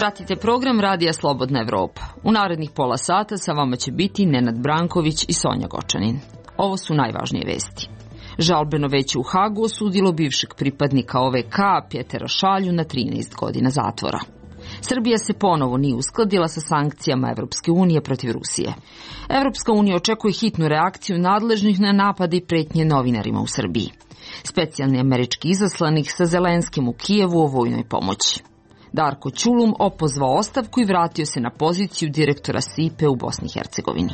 Pratite program Radija Slobodna Evropa. U narednih pola sata sa vama će biti Nenad Branković i Sonja Gočanin. Ovo su najvažnije vesti. Žalbeno veće u Hagu osudilo bivšeg pripadnika OVK Pjetera Šalju na 13 godina zatvora. Srbija se ponovo nije uskladila sa sankcijama Evropske unije protiv Rusije. Evropska unija očekuje hitnu reakciju nadležnih na napade i pretnje novinarima u Srbiji. Specijalni američki izaslanik sa Zelenskim u Kijevu o vojnoj pomoći. Darko Ćulum opozvao ostavku i vratio se na poziciju direktora SIPE u Bosni i Hercegovini.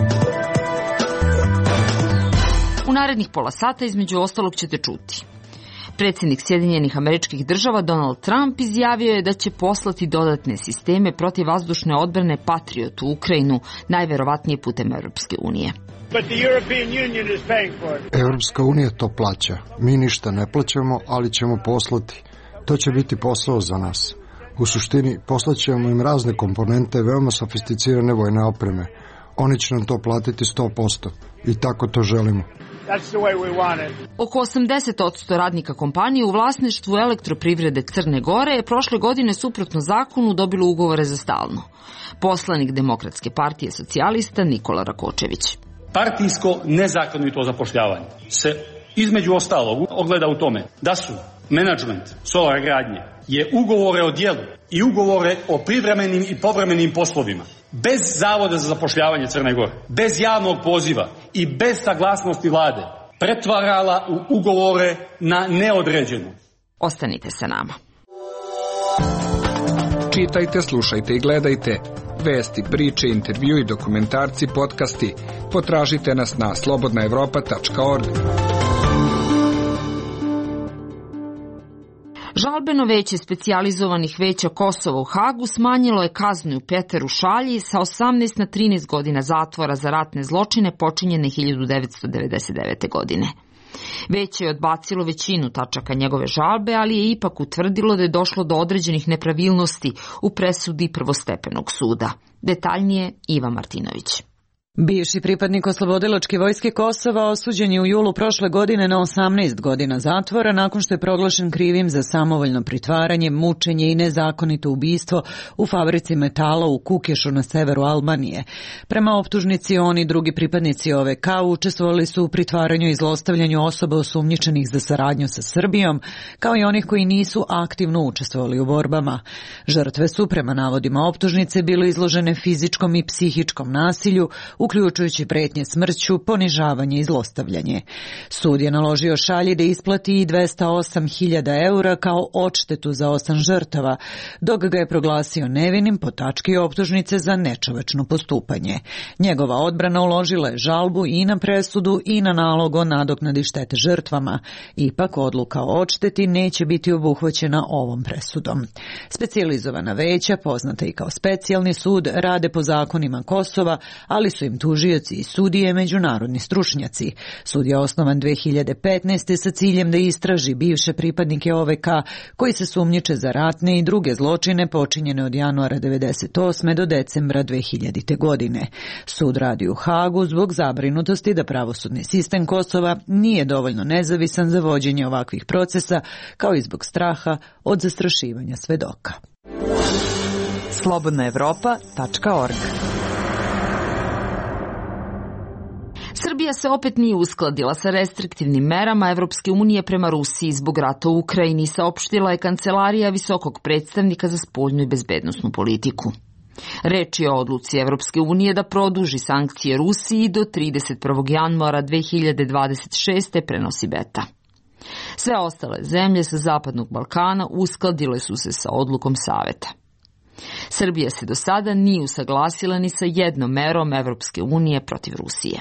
U narednih pola sata između ostalog ćete čuti. Predsjednik Sjedinjenih Američkih Država Donald Trump izjavio je da će poslati dodatne sisteme protivvazdušne odbrane Patriot u Ukrajinu, najverovatnije putem Europske unije. Europska unija to plaća. Mi ništa ne plaćamo, ali ćemo poslati. To će biti posao za nas. U suštini poslaćemo im razne komponente veoma sofisticirane vojne opreme. Oni će nam to platiti 100% i tako to želimo. Oko 80% radnika kompanije u vlasništvu Elektroprivrede Crne Gore je prošle godine suprotno zakonu dobilo ugovore za stalno. Poslanik Demokratske partije socijalista Nikola Rakočević. Partijsko nezakonito zapošljavanje se između ostalog ogleda u tome da su menadžment Solar gradnje je ugovore o djelu i ugovore o privremenim i povremenim poslovima bez Zavoda za zapošljavanje Crne Gore, bez javnog poziva i bez saglasnosti vlade pretvarala u ugovore na neodređeno. Ostanite sa nama. Čitajte, slušajte i gledajte vesti, priče, intervju i dokumentarci, podcasti. Potražite nas na slobodnaevropa.org. Žalbeno veće specijalizovanih veća Kosova u Hagu smanjilo je kaznu Pjeteru Šalji sa 18 na 13 godina zatvora za ratne zločine počinjene 1999. godine. Veće je odbacilo većinu tačaka njegove žalbe, ali je ipak utvrdilo da je došlo do određenih nepravilnosti u presudi prvostepenog suda. Detaljnije Iva Martinović. Bivši pripadnik Oslobodilačke vojske Kosova osuđen je u julu prošle godine na 18 godina zatvora nakon što je proglašen krivim za samovoljno pritvaranje, mučenje i nezakonito ubistvo u fabrici metala u Kukešu na severu Albanije. Prema optužnici, on i drugi pripadnici OVK učestvovali su u pritvaranju i zlostavljanju osoba osumnjičenih za saradnju sa Srbijom, kao i onih koji nisu aktivno učestvovali u borbama. Žrtve su, prema navodima optužnice, bile izložene fizičkom i psihičkom nasilju, uključujući pretnje smrću, ponižavanje i zlostavljanje. Sud je naložio Šalji da isplati i 208.000 eura kao odštetu za 8 žrtava, dok ga je proglasio nevinim po tački optužnice za nečovečno postupanje. Njegova odbrana uložila je žalbu i na presudu i na nalog o nadoknadi štete žrtvama. Ipak odluka o odšteti neće biti obuhvaćena ovom presudom. Specijalizovana veća, poznata i kao specijalni sud, rade po zakonima Kosova, ali su im tužioci i sudije međunarodni stručnjaci. Sud je osnovan 2015. sa ciljem da istraži bivše pripadnike OVK koji se sumnjiče za ratne i druge zločine počinjene od januara 1998. do decembra 2000. godine. Sud radi u Hagu zbog zabrinutosti da pravosudni sistem Kosova nije dovoljno nezavisan za vođenje ovakvih procesa, kao i zbog straha od zastrašivanja svedoka. slobodnaevropa.org. Srbija se opet nije uskladila sa restriktivnim merama Evropske unije prema Rusiji zbog rata u Ukrajini, saopštila je Kancelarija visokog predstavnika za spoljnu i bezbednosnu politiku. Reč je o odluci Evropske unije da produži sankcije Rusiji do 31. januara 2026. prenosi Beta. Sve ostale zemlje sa Zapadnog Balkana uskladile su se sa odlukom Saveta. Srbija se do sada nije usaglasila ni sa jednom merom Evropske unije protiv Rusije.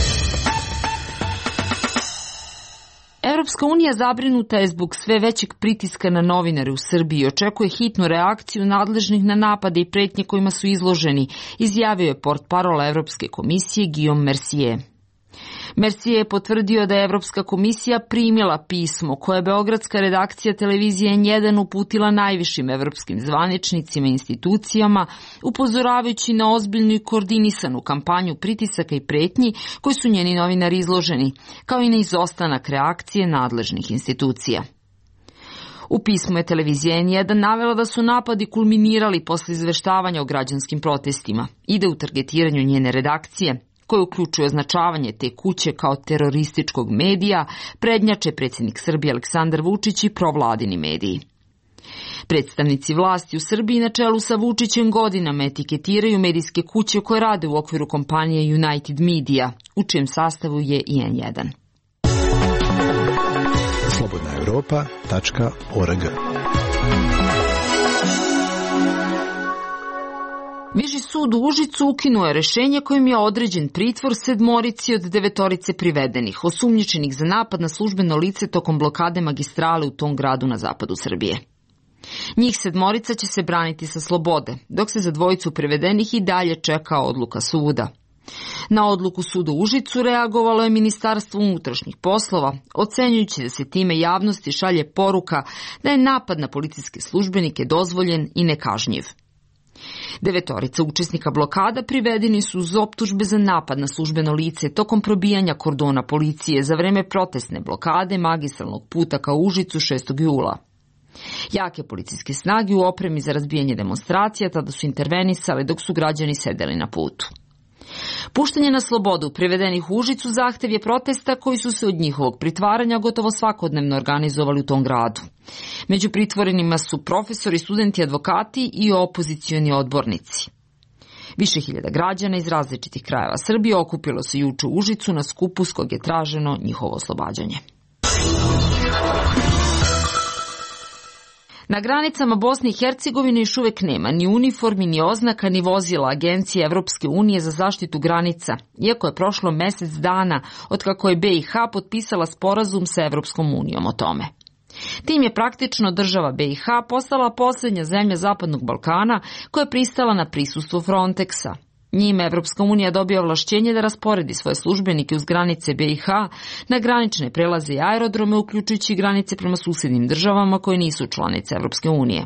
Evropska unija zabrinuta je zbog sve većeg pritiska na novinare u Srbiji i očekuje hitnu reakciju nadležnih na napade i pretnje kojima su izloženi, izjavio je portparol Evropske komisije Guillaume Mercier. Mercier je potvrdio da je Evropska komisija primila pismo koje je beogradska redakcija televizije N1 uputila najvišim evropskim zvaničnicima i institucijama, upozoravajući na ozbiljnu i koordinisanu kampanju pritisaka i pretnji koji su njeni novinari izloženi, kao i na izostanak reakcije nadležnih institucija. U pismu je televizija N1 navela da su napadi kulminirali posle izveštavanja o građanskim protestima i da u targetiranju njene redakcije, koje uključuje označavanje te kuće kao terorističkog medija, prednjače predsjednik Srbije Aleksandar Vučić i provladini mediji. Predstavnici vlasti u Srbiji na čelu sa Vučićem godinama etiketiraju medijske kuće koje rade u okviru kompanije United Media, u čijem sastavu je i N1. slobodnaevropa.org. Viši sud u Užicu ukinuo je rešenje kojim je određen pritvor 7 od 9 privedenih, osumnjičenih za napad na službeno lice tokom blokade magistrale u tom gradu na zapadu Srbije. Njih 7 će se braniti sa slobode, dok se za 2 privedenih i dalje čeka odluka suda. Na odluku suda u Užicu reagovalo je Ministarstvo unutrašnjih poslova, ocenjujući da se time javnosti šalje poruka da je napad na policijske službenike dozvoljen i nekažnjiv. 9 učesnika blokada privedeni su uz optužbe za napad na službeno lice tokom probijanja kordona policije za vreme protestne blokade magistralnog puta ka Užicu 6. jula. Jake policijske snage u opremi za razbijanje demonstracija tada su intervenisale dok su građani sedeli na putu. Puštanje na slobodu privedenih u Užicu zahtev je protesta koji su se od njihovog pritvaranja gotovo svakodnevno organizovali u tom gradu. Među pritvorenima su profesori, studenti, advokati i opozicioni odbornici. Više hiljada građana iz različitih krajeva Srbije okupilo se juče u Užicu na skupu s kog je traženo njihovo oslobađanje. Na granicama Bosne i Hercegovine još uvek nema ni uniformi, ni oznaka, ni vozila Agencije Evropske unije za zaštitu granica, iako je prošlo mesec dana od kako je BiH potpisala sporazum sa Evropskom unijom o tome. Tim je praktično država BiH postala posljednja zemlja Zapadnog Balkana koja je pristala na prisustvo Frontexa. Njime Evropska unija dobija ovlašćenje da rasporedi svoje službenike uz granice BiH na granične prelaze i aerodrome, uključujući granice prema susjednim državama koje nisu članice Evropske unije.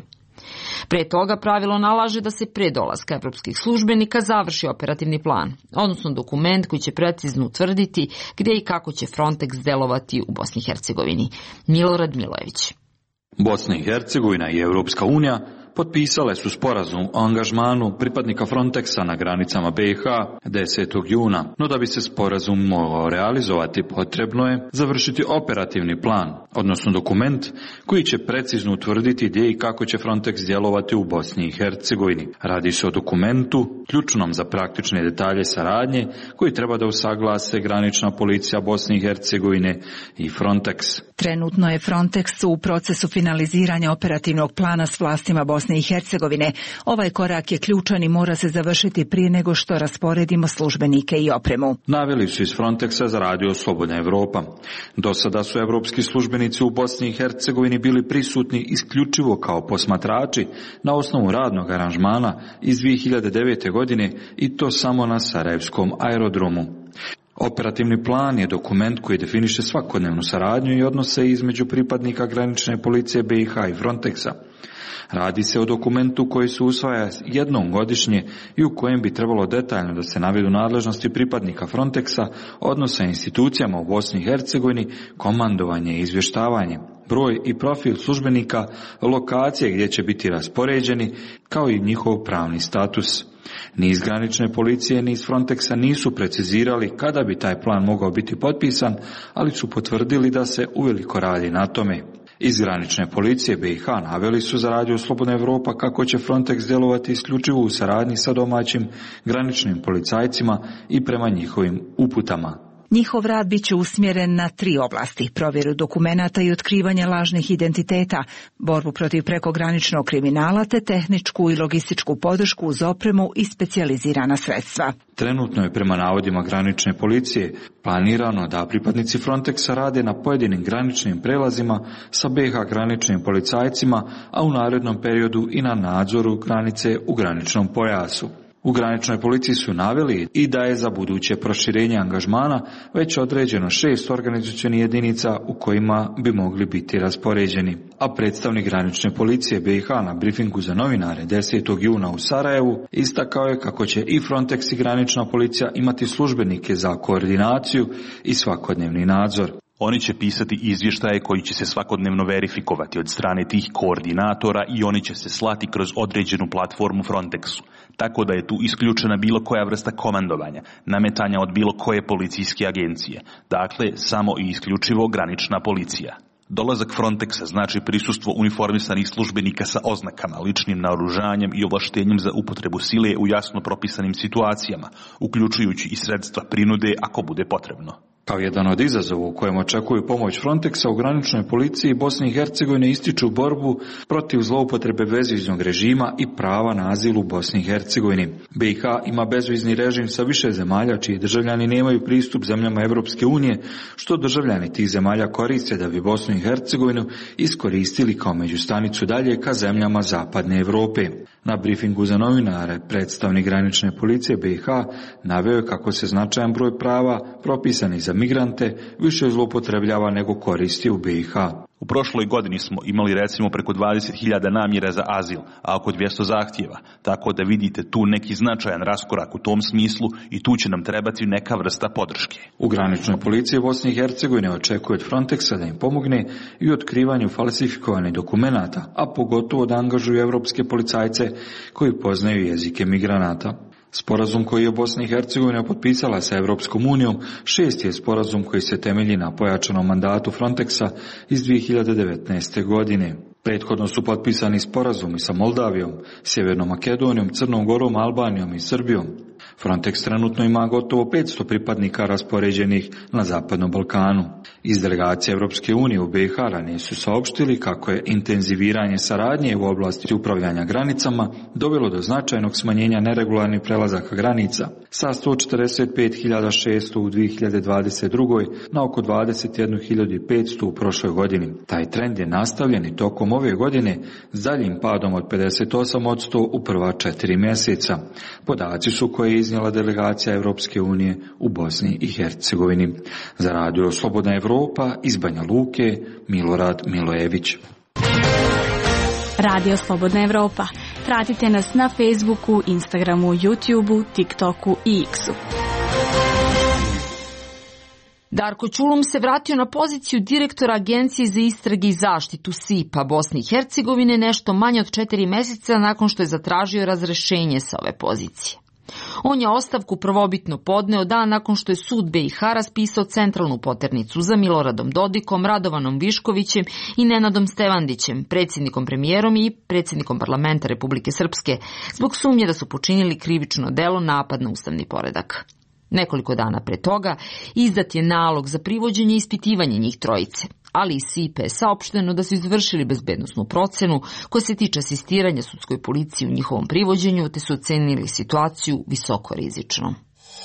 Pre toga pravilo nalaže da se pre dolaska evropskih službenika završi operativni plan, odnosno dokument koji će precizno utvrditi gdje i kako će Frontex delovati u Bosni i Hercegovini. Milorad Milojević. Bosna i Hercegovina i Evropska unija potpisale su sporazum o angažmanu pripadnika Frontexa na granicama BiH 10. juna, no da bi se sporazum mogao realizovati potrebno je završiti operativni plan, odnosno dokument koji će precizno utvrditi gdje i kako će Frontex djelovati u Bosni i Hercegovini. Radi se o dokumentu ključnom za praktične detalje saradnje koji treba da usaglase granična policija Bosne i Hercegovine i Frontex. Trenutno je Frontex u procesu finaliziranja operativnog plana s vlastima Bosne i Hercegovine. Ovaj korak je ključan i mora se završiti prije nego što rasporedimo službenike i opremu. Naveli su iz Frontexa za radio Slobodna Evropa. Do sada su evropski službenici u Bosni i Hercegovini bili prisutni isključivo kao posmatrači na osnovu radnog aranžmana iz 2009. godine i to samo na Sarajevskom aerodromu. Operativni plan je dokument koji definiše svakodnevnu saradnju i odnose između pripadnika granične policije BiH i Frontexa. Radi se o dokumentu koji se usvaja jednom godišnje i u kojem bi trebalo detaljno da se navedu nadležnosti pripadnika Frontexa, odnose institucijama u Bosni i Hercegovini, komandovanje i izvještavanje, broj i profil službenika, lokacije gdje će biti raspoređeni, kao i njihov pravni status. Ni iz granične policije ni iz Frontexa nisu precizirali kada bi taj plan mogao biti potpisan, ali su potvrdili da se uveliko radi na tome. Iz granične policije BiH naveli su za radio Slobodna Evropa kako će Frontex djelovati isključivo u saradnji sa domaćim graničnim policajcima i prema njihovim uputama. Njihov rad bit će usmjeren na 3 oblasti: provjeru dokumenata i otkrivanje lažnih identiteta, borbu protiv prekograničnog kriminala te tehničku i logističku podršku uz opremu i specijalizirana sredstva. Trenutno je prema navodima granične policije planirano da pripadnici Frontexa rade na pojedinim graničnim prelazima sa BiH graničnim policajcima, a u narednom periodu i na nadzoru granice u graničnom pojasu. U graničnoj policiji su naveli i da je za buduće proširenje angažmana već određeno 6 organizacionih jedinica u kojima bi mogli biti raspoređeni. A predstavnik granične policije BiH na brifingu za novinare 10. juna u Sarajevu istakao je kako će i Frontex i granična policija imati službenike za koordinaciju i svakodnevni nadzor. Oni će pisati izvještaje koji će se svakodnevno verifikovati od strane tih koordinatora i oni će se slati kroz određenu platformu Frontexu. Tako da je tu isključena bilo koja vrsta komandovanja, nametanja od bilo koje policijske agencije. Dakle, samo i isključivo granična policija. Dolazak Frontexa znači prisustvo uniformisanih službenika sa oznakama, ličnim naoružanjem i ovlaštenjem za upotrebu sile u jasno propisanim situacijama, uključujući i sredstva prinude ako bude potrebno. Kao jedan od izazova u kojem očekuju pomoć Frontexa u graničnoj policiji Bosne i Hercegovine ističu borbu protiv zloupotrebe bezviznog režima i prava na azil u Bosni i Hercegovini. BiH ima bezvizni režim sa više zemalja čiji državljani nemaju pristup zemljama Europske unije, što državljani tih zemalja koriste da bi Bosnu i Hercegovinu iskoristili kao međustanicu dalje ka zemljama Zapadne Europe. Na brifingu za novinare predstavnik granične policije BiH naveo je kako se značajan broj prava propisanih za migrante više zloupotrebljava nego koristi u BiH. U prošloj godini smo imali recimo preko 20.000 namjera za azil, a oko 200 zahtjeva, tako da vidite tu neki značajan raskorak u tom smislu i tu će nam trebati neka vrsta podrške. U graničnoj policiji Bosne i Hercegovine očekuje od Frontexa da im pomogne i u otkrivanju falsifikovanih dokumenata, a pogotovo da angažuju evropske policajce koji poznaju jezike migranata. Sporazum koji je Bosna i Hercegovina potpisala sa Europskom unijom 6. je sporazum koji se temelji na pojačanom mandatu Frontexa iz 2019. godine. Prethodno su potpisani sporazumi sa Moldavijom, Sjevernom Makedonijom, Crnom Gorom, Albanijom i Srbijom. Frontex trenutno ima gotovo 500 pripadnika raspoređenih na Zapadnom Balkanu. Iz delegacije Europske unije u BiH ranije su saopštili kako je intenziviranje saradnje u oblasti upravljanja granicama dovelo do značajnog smanjenja neregularnih prelazaka granica sa 145.600 u 2022. na oko 21.500 u prošloj godini. Taj trend je nastavljen i tokom ove godine s daljim padom od 58% u prva 4 mjeseca. Podaci su koje je iznijela delegacija Europske unije u Bosni i Hercegovini. Za radio Slobodna Evropa iz Banja Luke, Milorad Milojević. Radio Slobodna Evropa. Pratite nas na Facebooku, Instagramu, YouTubeu, TikToku i X-u. Darko Čulum se vratio na poziciju direktora Agencije za istrage i zaštitu SIP-a Bosne i Hercegovine nešto manje od 4 mjeseca nakon što je zatražio razrešenje sa ove pozicije. On je ostavku prvobitno podneo dan nakon što je sud BiH raspisao centralnu poternicu za Miloradom Dodikom, Radovanom Viškovićem i Nenadom Stevandićem, predsjednikom premijerom i predsjednikom parlamenta Republike Srpske, zbog sumnje da su počinili krivično delo napad na ustavni poredak. Nekoliko dana pre toga izdat je nalog za privođenje i ispitivanje njih trojice, ali iz SIP-a je saopšteno da su izvršili bezbednosnu procenu koja se tiče asistiranja sudskoj policiji u njihovom privođenju, te su ocenili situaciju visoko rizičnom.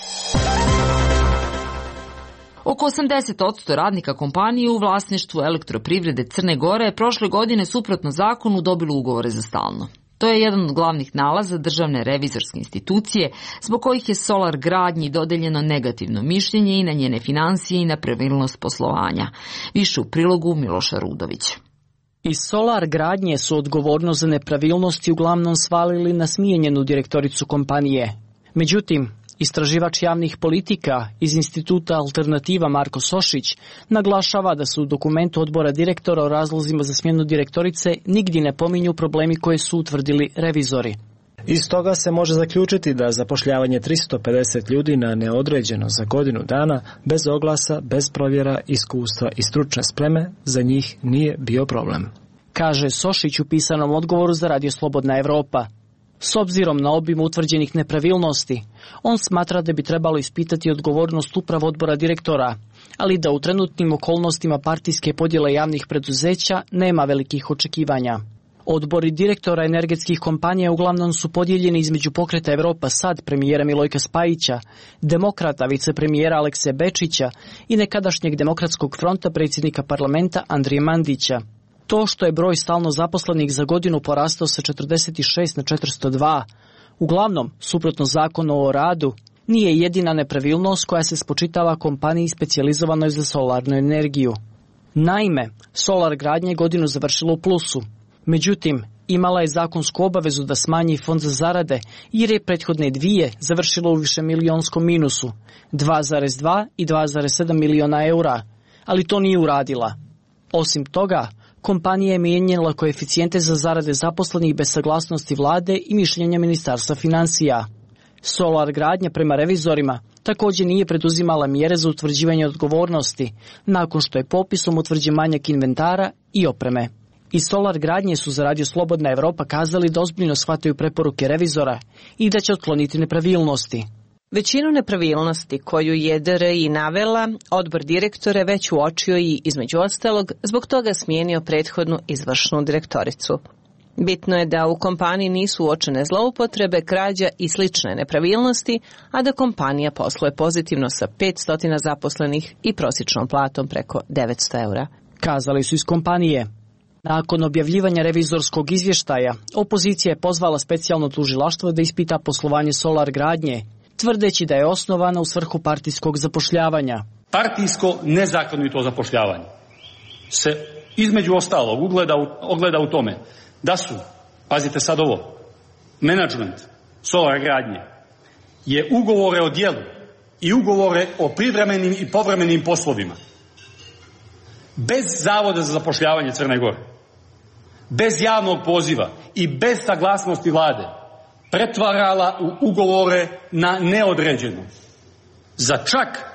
Oko 80% radnika kompanije u vlasništvu Elektroprivrede Crne Gore je prošle godine suprotno zakonu dobilo ugovore za stalno. To je jedan od glavnih nalaza državne revizorske institucije, zbog kojih je Solar Gradnji dodeljeno negativno mišljenje i na njene financije i na pravilnost poslovanja. Više u prilogu Miloša Rudovića. Iz Solar Gradnje su odgovornost za nepravilnosti uglavnom svalili na smijenjenu direktoricu kompanije. Međutim, istraživač javnih politika iz Instituta Alternativa Marko Sošić naglašava da su u dokumentu odbora direktora o razlozima za smjenu direktorice nigdje ne pominju problemi koje su utvrdili revizori. Iz toga se može zaključiti da zapošljavanje 350 ljudi na neodređeno za godinu dana, bez oglasa, bez provjera, iskustva i stručne spreme, za njih nije bio problem. Kaže Sošić u pisanom odgovoru za Radio Slobodna Evropa. S obzirom na obim utvrđenih nepravilnosti, on smatra da bi trebalo ispitati odgovornost upravo odbora direktora, ali da u trenutnim okolnostima partijske podjele javnih preduzeća nema velikih očekivanja. Odbori direktora energetskih kompanija uglavnom su podijeljeni između Pokreta Evropa Sad premijera Milojka Spajića, Demokrata vicepremijera Alekse Bečića i nekadašnjeg Demokratskog fronta predsjednika parlamenta Andrije Mandića. To što je broj stalno zaposlenih za godinu porastao sa 46 na 402, uglavnom, suprotno zakonu o radu, nije jedina nepravilnost koja se spočitava kompaniji specijalizovanoj za solarnu energiju. Naime, Solar Gradnja je godinu završila u plusu. Međutim, imala je zakonsku obavezu da smanji fond za zarade, jer je prethodne dvije završila u višemilijonskom minusu, 2,2 i 2,7 miliona eura, ali to nije uradila. Osim toga, kompanija je mijenjala koeficijente za zarade zaposlenih bez saglasnosti vlade i mišljenja Ministarstva financija. Solar gradnja prema revizorima također nije preduzimala mjere za utvrđivanje odgovornosti, nakon što je popisom utvrđen manjak inventara i opreme. Iz Solar gradnje su za Radio Slobodna Evropa kazali da ozbiljno shvataju preporuke revizora i da će otkloniti nepravilnosti. Većinu nepravilnosti koju je DRI navela, odbor direktore već uočio i, između ostalog, zbog toga smijenio prethodnu izvršnu direktoricu. Bitno je da u kompaniji nisu uočene zloupotrebe, krađa i slične nepravilnosti, a da kompanija posluje pozitivno sa 500 zaposlenih i prosječnom platom preko 900 eura. Kazali su iz kompanije. Nakon objavljivanja revizorskog izvještaja, opozicija je pozvala specijalno tužilaštvo da ispita poslovanje Solar gradnje, tvrdeći da je osnovana u svrhu partijskog zapošljavanja. Partijsko nezakonito zapošljavanje se između ostalog ogleda u tome da su, pazite sad ovo, menadžment Solar gradnje je ugovore o djelu i ugovore o privremenim i povremenim poslovima bez Zavoda za zapošljavanje Crne Gore, bez javnog poziva i bez saglasnosti vlade pretvarala u ugovore na neodređeno za čak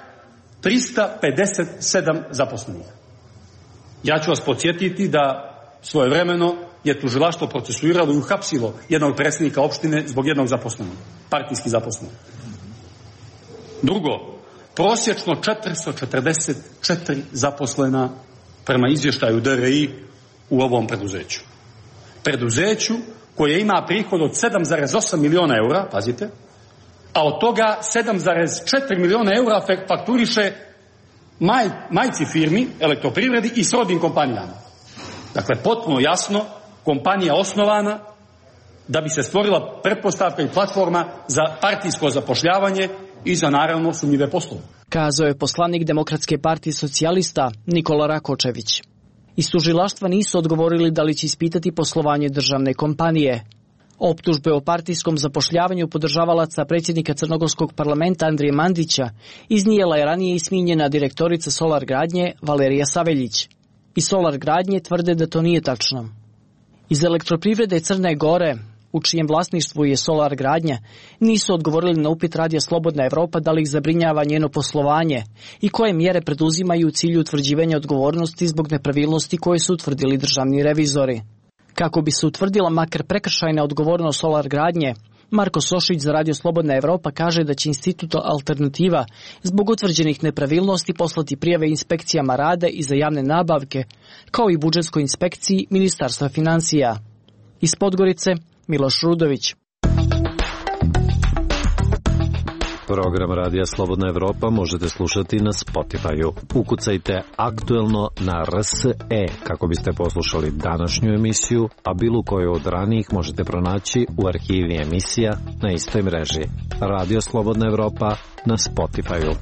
357 zaposlenih. Ja ću vas podsjetiti da svojevremeno je tužilaštvo procesuiralo i uhapsilo jednog predsjednika opštine zbog jednog zaposlenog, partijski zaposlenog. Drugo, prosječno 444 zaposlena prema izvještaju DRI u ovom preduzeću. Preduzeću koje ima prihod od 7,8 miliona eura, pazite, a od toga 7,4 miliona eura fakturiše majci firmi, Elektroprivredi i srodnim kompanijama. Dakle, potpuno jasno, kompanija osnovana da bi se stvorila pretpostavka i platforma za partijsko zapošljavanje i za naravno sumnjive poslove. Kazao je poslanik Demokratske partije socijalista Nikola Rakočević. Iz tužilaštva nisu odgovorili da li će ispitati poslovanje državne kompanije. Optužbe o partijskom zapošljavanju podržavalaca predsjednika Crnogorskog parlamenta Andrije Mandića iznijela je ranije ismijenjena direktorica Solar gradnje Valerija Saveljić. Iz Solar gradnje tvrde da to nije tačno. Iz Elektroprivrede Crne Gore, u čijem vlasništvu je Solar gradnja, nisu odgovorili na upit Radija Slobodna Evropa da li ih zabrinjava njeno poslovanje i koje mjere preduzimaju u cilju utvrđivanja odgovornosti zbog nepravilnosti koje su utvrdili državni revizori. Kako bi se utvrdila makar prekršajna odgovornost Solar gradnje, Marko Sošić za Radio Slobodna Evropa kaže da će Institut Alternativa zbog utvrđenih nepravilnosti poslati prijave inspekcijama rada i za javne nabavke, kao i budžetskoj inspekciji Ministarstva financija. Iz Podgorice, Miloš Rudović. Program Radija Slobodna Evropa možete slušati na Spotify-u. Ukucajte aktuelno na RSE kako biste poslušali današnju emisiju, a bilo koju od ranijih možete pronaći u arhivi emisija na istoj mreži. Radio Slobodna Evropa na Spotify-u.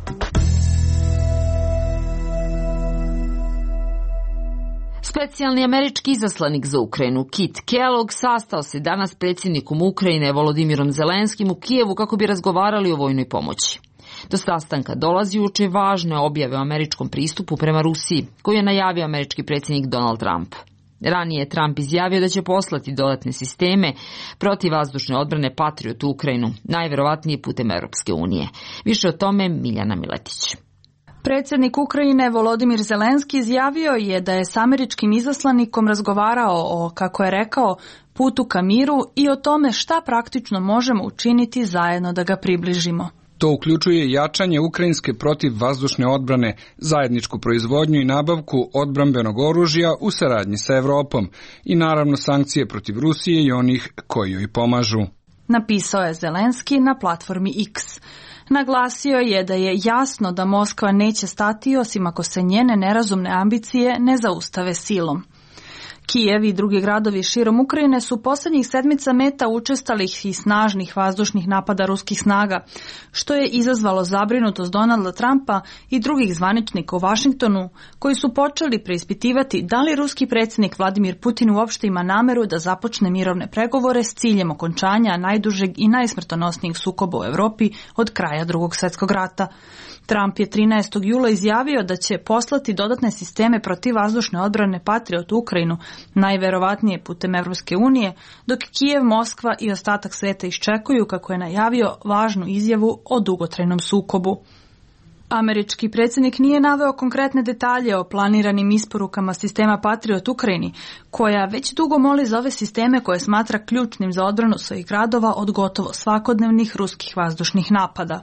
Specijalni američki izaslanik za Ukrajinu Kit Kellogg sastao se danas predsjednikom Ukrajine Volodimirom Zelenskim u Kijevu kako bi razgovarali o vojnoj pomoći. Do sastanka dolazi uoči važne objave o američkom pristupu prema Rusiji, koju je najavio američki predsjednik Donald Trump. Ranije je Trump izjavio da će poslati dodatne sisteme protivvazdušne odbrane Patriot u Ukrajinu, najverovatnije putem Europske unije. Više o tome Miljana Miletić. Predsjednik Ukrajine Volodimir Zelenski izjavio je da je s američkim izaslanikom razgovarao o, kako je rekao, putu ka miru i o tome šta praktično možemo učiniti zajedno da ga približimo. To uključuje jačanje ukrajinske protivvazdušne odbrane, zajedničku proizvodnju i nabavku odbrambenog oružja u saradnji sa Evropom i naravno sankcije protiv Rusije i onih koji joj pomažu. Napisao je Zelenski na platformi X. Naglasio je da je jasno da Moskva neće stati osim ako se njene nerazumne ambicije ne zaustave silom. Kijev i drugi gradovi širom Ukrajine su posljednjih sedmica meta učestalih i snažnih vazdušnih napada ruskih snaga, što je izazvalo zabrinutost Donalda Trumpa i drugih zvaničnika u Vašingtonu, koji su počeli preispitivati da li ruski predsjednik Vladimir Putin uopšte ima nameru da započne mirovne pregovore s ciljem okončanja najdužeg i najsmrtonosnijeg sukoba u Europi od kraja Drugog svjetskog rata. Trump je 13. jula izjavio da će poslati dodatne sisteme protivvazdušne odbrane Patriot u Ukrajinu, najverovatnije putem Evropske unije, dok Kijev, Moskva i ostatak sveta iščekuju, kako je najavio, važnu izjavu o dugotrajnom sukobu. Američki predsjednik nije naveo konkretne detalje o planiranim isporukama sistema Patriot Ukrajini, koja već dugo moli za ove sisteme koje smatra ključnim za odbranu svojih gradova od gotovo svakodnevnih ruskih vazdušnih napada.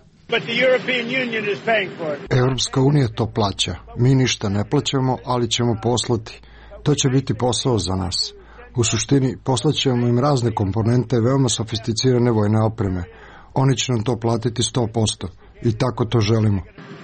Evropska unija to plaća. Mi ništa ne plaćamo, ali ćemo poslati. To će biti posao za nas. U suštini, poslaćemo im razne komponente veoma sofisticirane vojne opreme. Oni će nam to platiti 100%. I tako to želimo.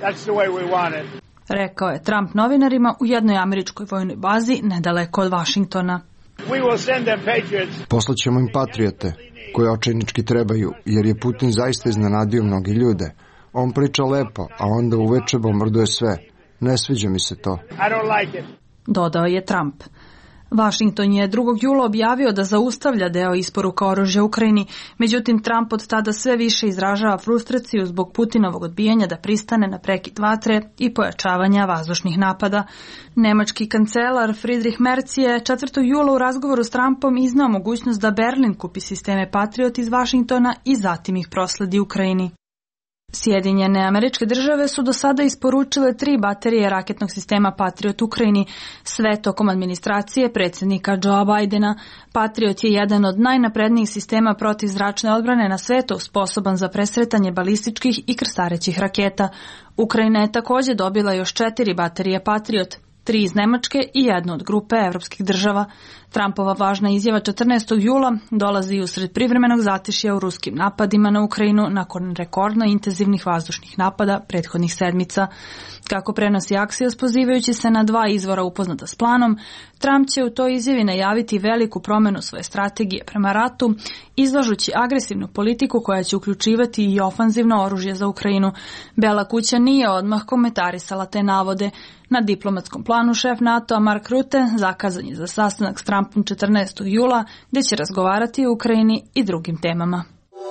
Rekao je Trump novinarima u jednoj američkoj vojnoj bazi nedaleko od Vašingtona. Poslaćemo im patriote, koje očajnički trebaju, jer je Putin zaista iznenadio mnogi ljude. On priča lepo, a onda uveče bombarduje sve. Ne sviđa mi se to. Dodao je Trump. Washington je 2. jula objavio da zaustavlja deo isporuka oružja Ukrajini, međutim Trump od tada sve više izražava frustraciju zbog Putinovog odbijanja da pristane na prekid vatre i pojačavanja vazdušnih napada. Nemački kancelar Friedrich Merz je 4. jula u razgovoru s Trumpom iznao mogućnost da Berlin kupi sisteme Patriot iz Washingtona i zatim ih prosledi Ukrajini. Sjedinjene Američke Države su do sada isporučile 3 baterije raketnog sistema Patriot Ukrajini, sve tokom administracije predsjednika Joea Bidena. Patriot je jedan od najnaprednijih sistema protivzračne odbrane na svetu, sposoban za presretanje balističkih i krstarećih raketa. Ukrajina je također dobila još 4 baterije Patriot, 3 iz Nemačke i 1 od grupe evropskih država. Trumpova važna izjava 14. jula dolazi usred privremenog zatišja u ruskim napadima na Ukrajinu nakon rekordno intenzivnih vazdušnih napada prethodnih sedmica. Kako prenosi Axios, pozivajući se na 2 izvora upoznata s planom, Trump će u toj izjavi najaviti veliku promjenu svoje strategije prema ratu, izlažući agresivnu politiku koja će uključivati i ofanzivno oružje za Ukrajinu. Bela kuća nije odmah komentarisala te navode. Na diplomatskom planu šef NATO-a Mark Rutte zakazan je za sastanak s Trumpom 14. jula, gdje će razgovarati o Ukrajini i drugim temama.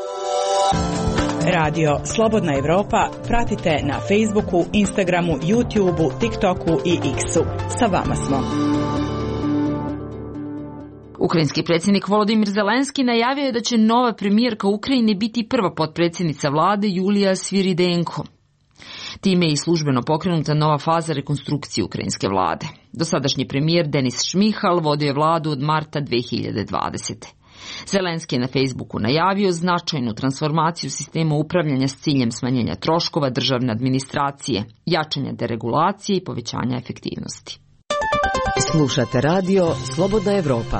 Radio Slobodna Evropa pratite na Facebooku, Instagramu, YouTubeu, TikToku i X-u. Sa vama smo. Ukrajinski predsjednik Volodimir Zelenski najavio je da će nova premijerka Ukrajine biti prva potpredsjednica vlade Julija Sviridenko. Time je i službeno pokrenuta nova faza rekonstrukcije ukrajinske vlade. Dosadašnji premijer Denis Šmihal vodio je vladu od marta 2020. Zelenski je na Facebooku najavio značajnu transformaciju sistema upravljanja s ciljem smanjenja troškova državne administracije, jačanja deregulacije i povećanja efektivnosti. Slušate radio Slobodna Evropa.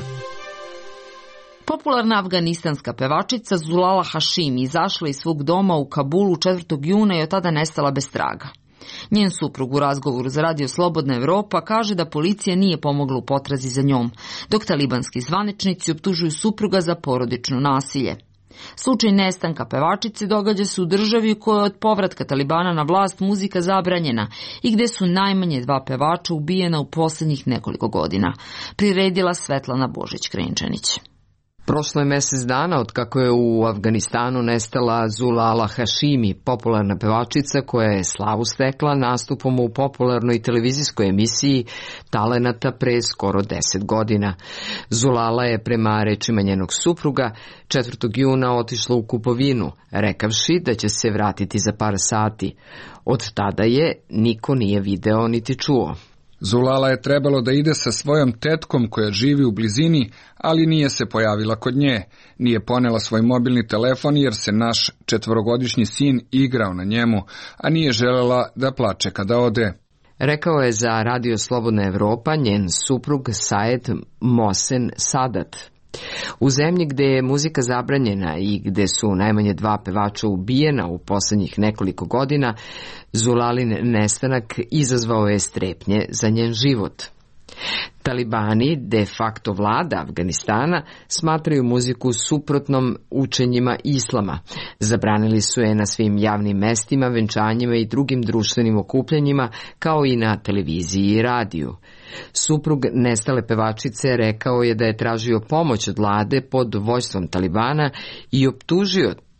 Popularna afganistanska pevačica Zulala Hašimi izašla iz svog doma u Kabulu 4. juna i od tada nestala bez traga. Njen suprug u razgovoru za radio Slobodna Evropa kaže da policija nije pomogla u potrazi za njom, dok talibanski zvaničnici optužuju supruga za porodično nasilje. Slučaj nestanka pevačice događa se u državi u kojoj je od povratka Talibana na vlast muzika zabranjena i gde su najmanje 2 pevača ubijena u posljednjih nekoliko godina, priredila Svetlana Božić-Krenčanić. Prošlo je mjesec dana od kako je u Afganistanu nestala Zulala Hašimi, popularna pevačica koja je slavu stekla nastupom u popularnoj televizijskoj emisiji Talenata pre skoro 10 godina. Zulala je prema rečima njenog supruga 4. juna otišla u kupovinu, rekavši da će se vratiti za par sati. Od tada je niko nije video niti čuo. Zulala je trebalo da ide sa svojom tetkom koja živi u blizini, ali nije se pojavila kod nje. Nije ponela svoj mobilni telefon jer se naš 4-godišnji sin igrao na njemu, a nije želela da plače kada ode. Rekao je za Radio Slobodna Evropa njen suprug Saed Mohsen Sadat. U zemlji gde je muzika zabranjena i gde su najmanje 2 pevača ubijena u posljednjih nekoliko godina, Zulalin nestanak izazvao je strepnje za njen život. Talibani, de facto vlada Afganistana, smatraju muziku suprotnom učenjima islama. Zabranili su je na svim javnim mestima, venčanjima i drugim društvenim okupljanjima, kao i na televiziji i radiju. Suprug nestale pevačice rekao je da je tražio pomoć od vlade pod vođstvom Talibana i optužio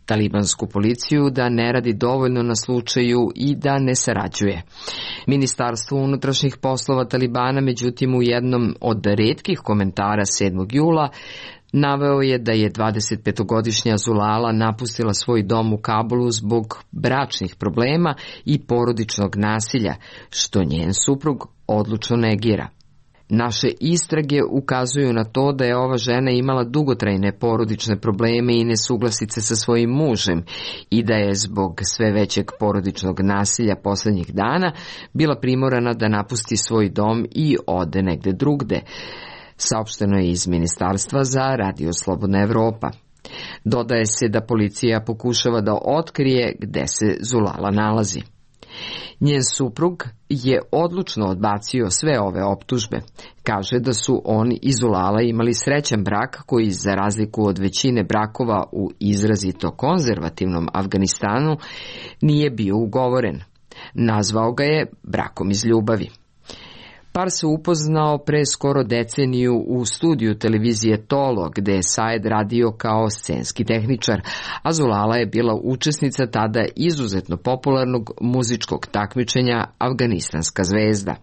talibansku policiju da ne radi dovoljno na slučaju i da ne sarađuje. Ministarstvo unutrašnjih poslova Talibana, međutim, u jednom od retkih komentara 7. jula naveo je da je 25-godišnja Zulala napustila svoj dom u Kabulu zbog bračnih problema i porodičnog nasilja, što njen suprug odlučno negira. Naše istrage ukazuju na to da je ova žena imala dugotrajne porodične probleme i nesuglasice sa svojim mužem i da je zbog sve većeg porodičnog nasilja poslednjih dana bila primorana da napusti svoj dom i ode negde drugde, saopšteno je iz Ministarstva za Radio Slobodna Evropa. Dodaje se da policija pokušava da otkrije gde se Zulala nalazi. Njen suprug je odlučno odbacio sve ove optužbe. Kaže da su on i Zulala imali srećan brak koji, za razliku od većine brakova u izrazito konzervativnom Afganistanu, nije bio ugovoren. Nazvao ga je brakom iz ljubavi. Par se upoznao pre skoro deceniju u studiju televizije Tolo, gde je Saed radio kao scenski tehničar, a Zulala je bila učesnica tada izuzetno popularnog muzičkog takmičenja Afganistanska zvezda.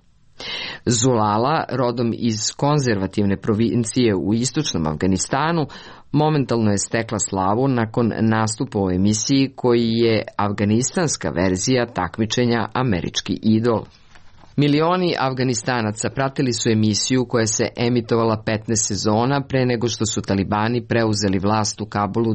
Zulala, rodom iz konzervativne provincije u istočnom Afganistanu, momentalno je stekla slavu nakon nastupa u emisiji koji je afganistanska verzija takmičenja Američki idol. Milioni Afganistanaca pratili su emisiju koja se emitovala 15 sezona pre nego što su Talibani preuzeli vlast u Kabulu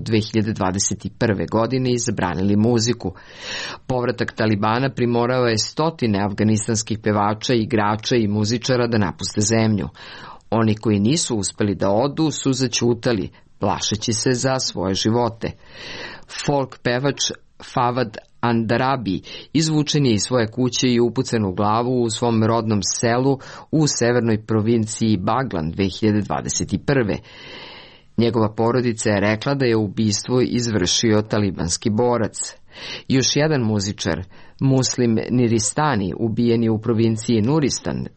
2021. godine i zabranili muziku. Povratak Talibana primorao je stotine afganistanskih pevača, igrača i muzičara da napuste zemlju. Oni koji nisu uspeli da odu su zaćutali, plašeći se za svoje živote. Folk pevač Fawad Andarabi izvučen je iz svoje kuće i upucan u glavu u svom rodnom selu u severnoj provinciji Baglan 2021. Njegova porodica je rekla da je ubistvo izvršio talibanski borac. Još jedan muzičar, Muslim Niristani, ubijen je u provinciji Nuristan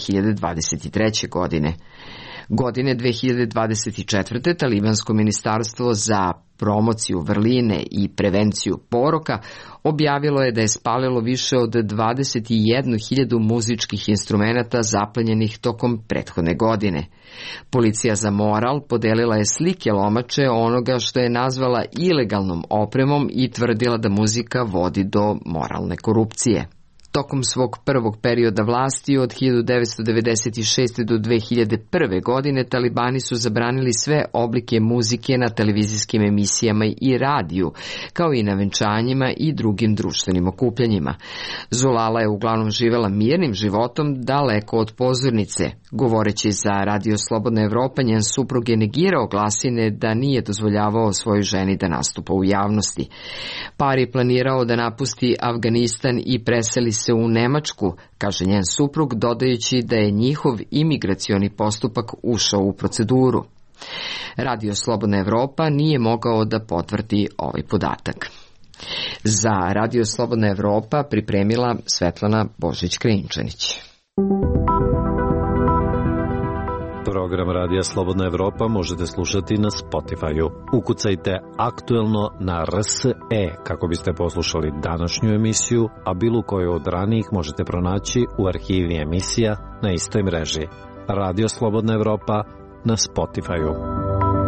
2023. godine. Godine 2024. Talibansko ministarstvo za promociju vrline i prevenciju poroka objavilo je da je spalilo više od 21.000 muzičkih instrumenata zaplenjenih tokom prethodne godine. Policija za moral podelila je slike lomače onoga što je nazvala ilegalnom opremom i tvrdila da muzika vodi do moralne korupcije. Tokom svog prvog perioda vlasti od 1996. do 2001. godine Talibani su zabranili sve oblike muzike na televizijskim emisijama i radiju, kao i na venčanjima i drugim društvenim okupljanjima. Zulala je uglavnom živela mirnim životom daleko od pozornice. Govoreći za Radio Slobodna Evropa, njen suprug je negirao glasine da nije dozvoljavao svojoj ženi da nastupa u javnosti. Par je planirao da napusti Afganistan i preseli se u Nemačku, kaže njen suprug, dodajući da je njihov imigracioni postupak ušao u proceduru. Radio Slobodna Evropa nije mogao da potvrdi ovaj podatak. Za Radio Slobodna Evropa pripremila Svetlana Božić-Krinčanić. Program Radija Slobodna Evropa možete slušati na Spotify-u. Ukucajte aktuelno na RSE kako biste poslušali današnju emisiju, a bilo koju od ranijih možete pronaći u arhivi emisija na istoj mreži. Radio Slobodna Evropa na Spotify-u.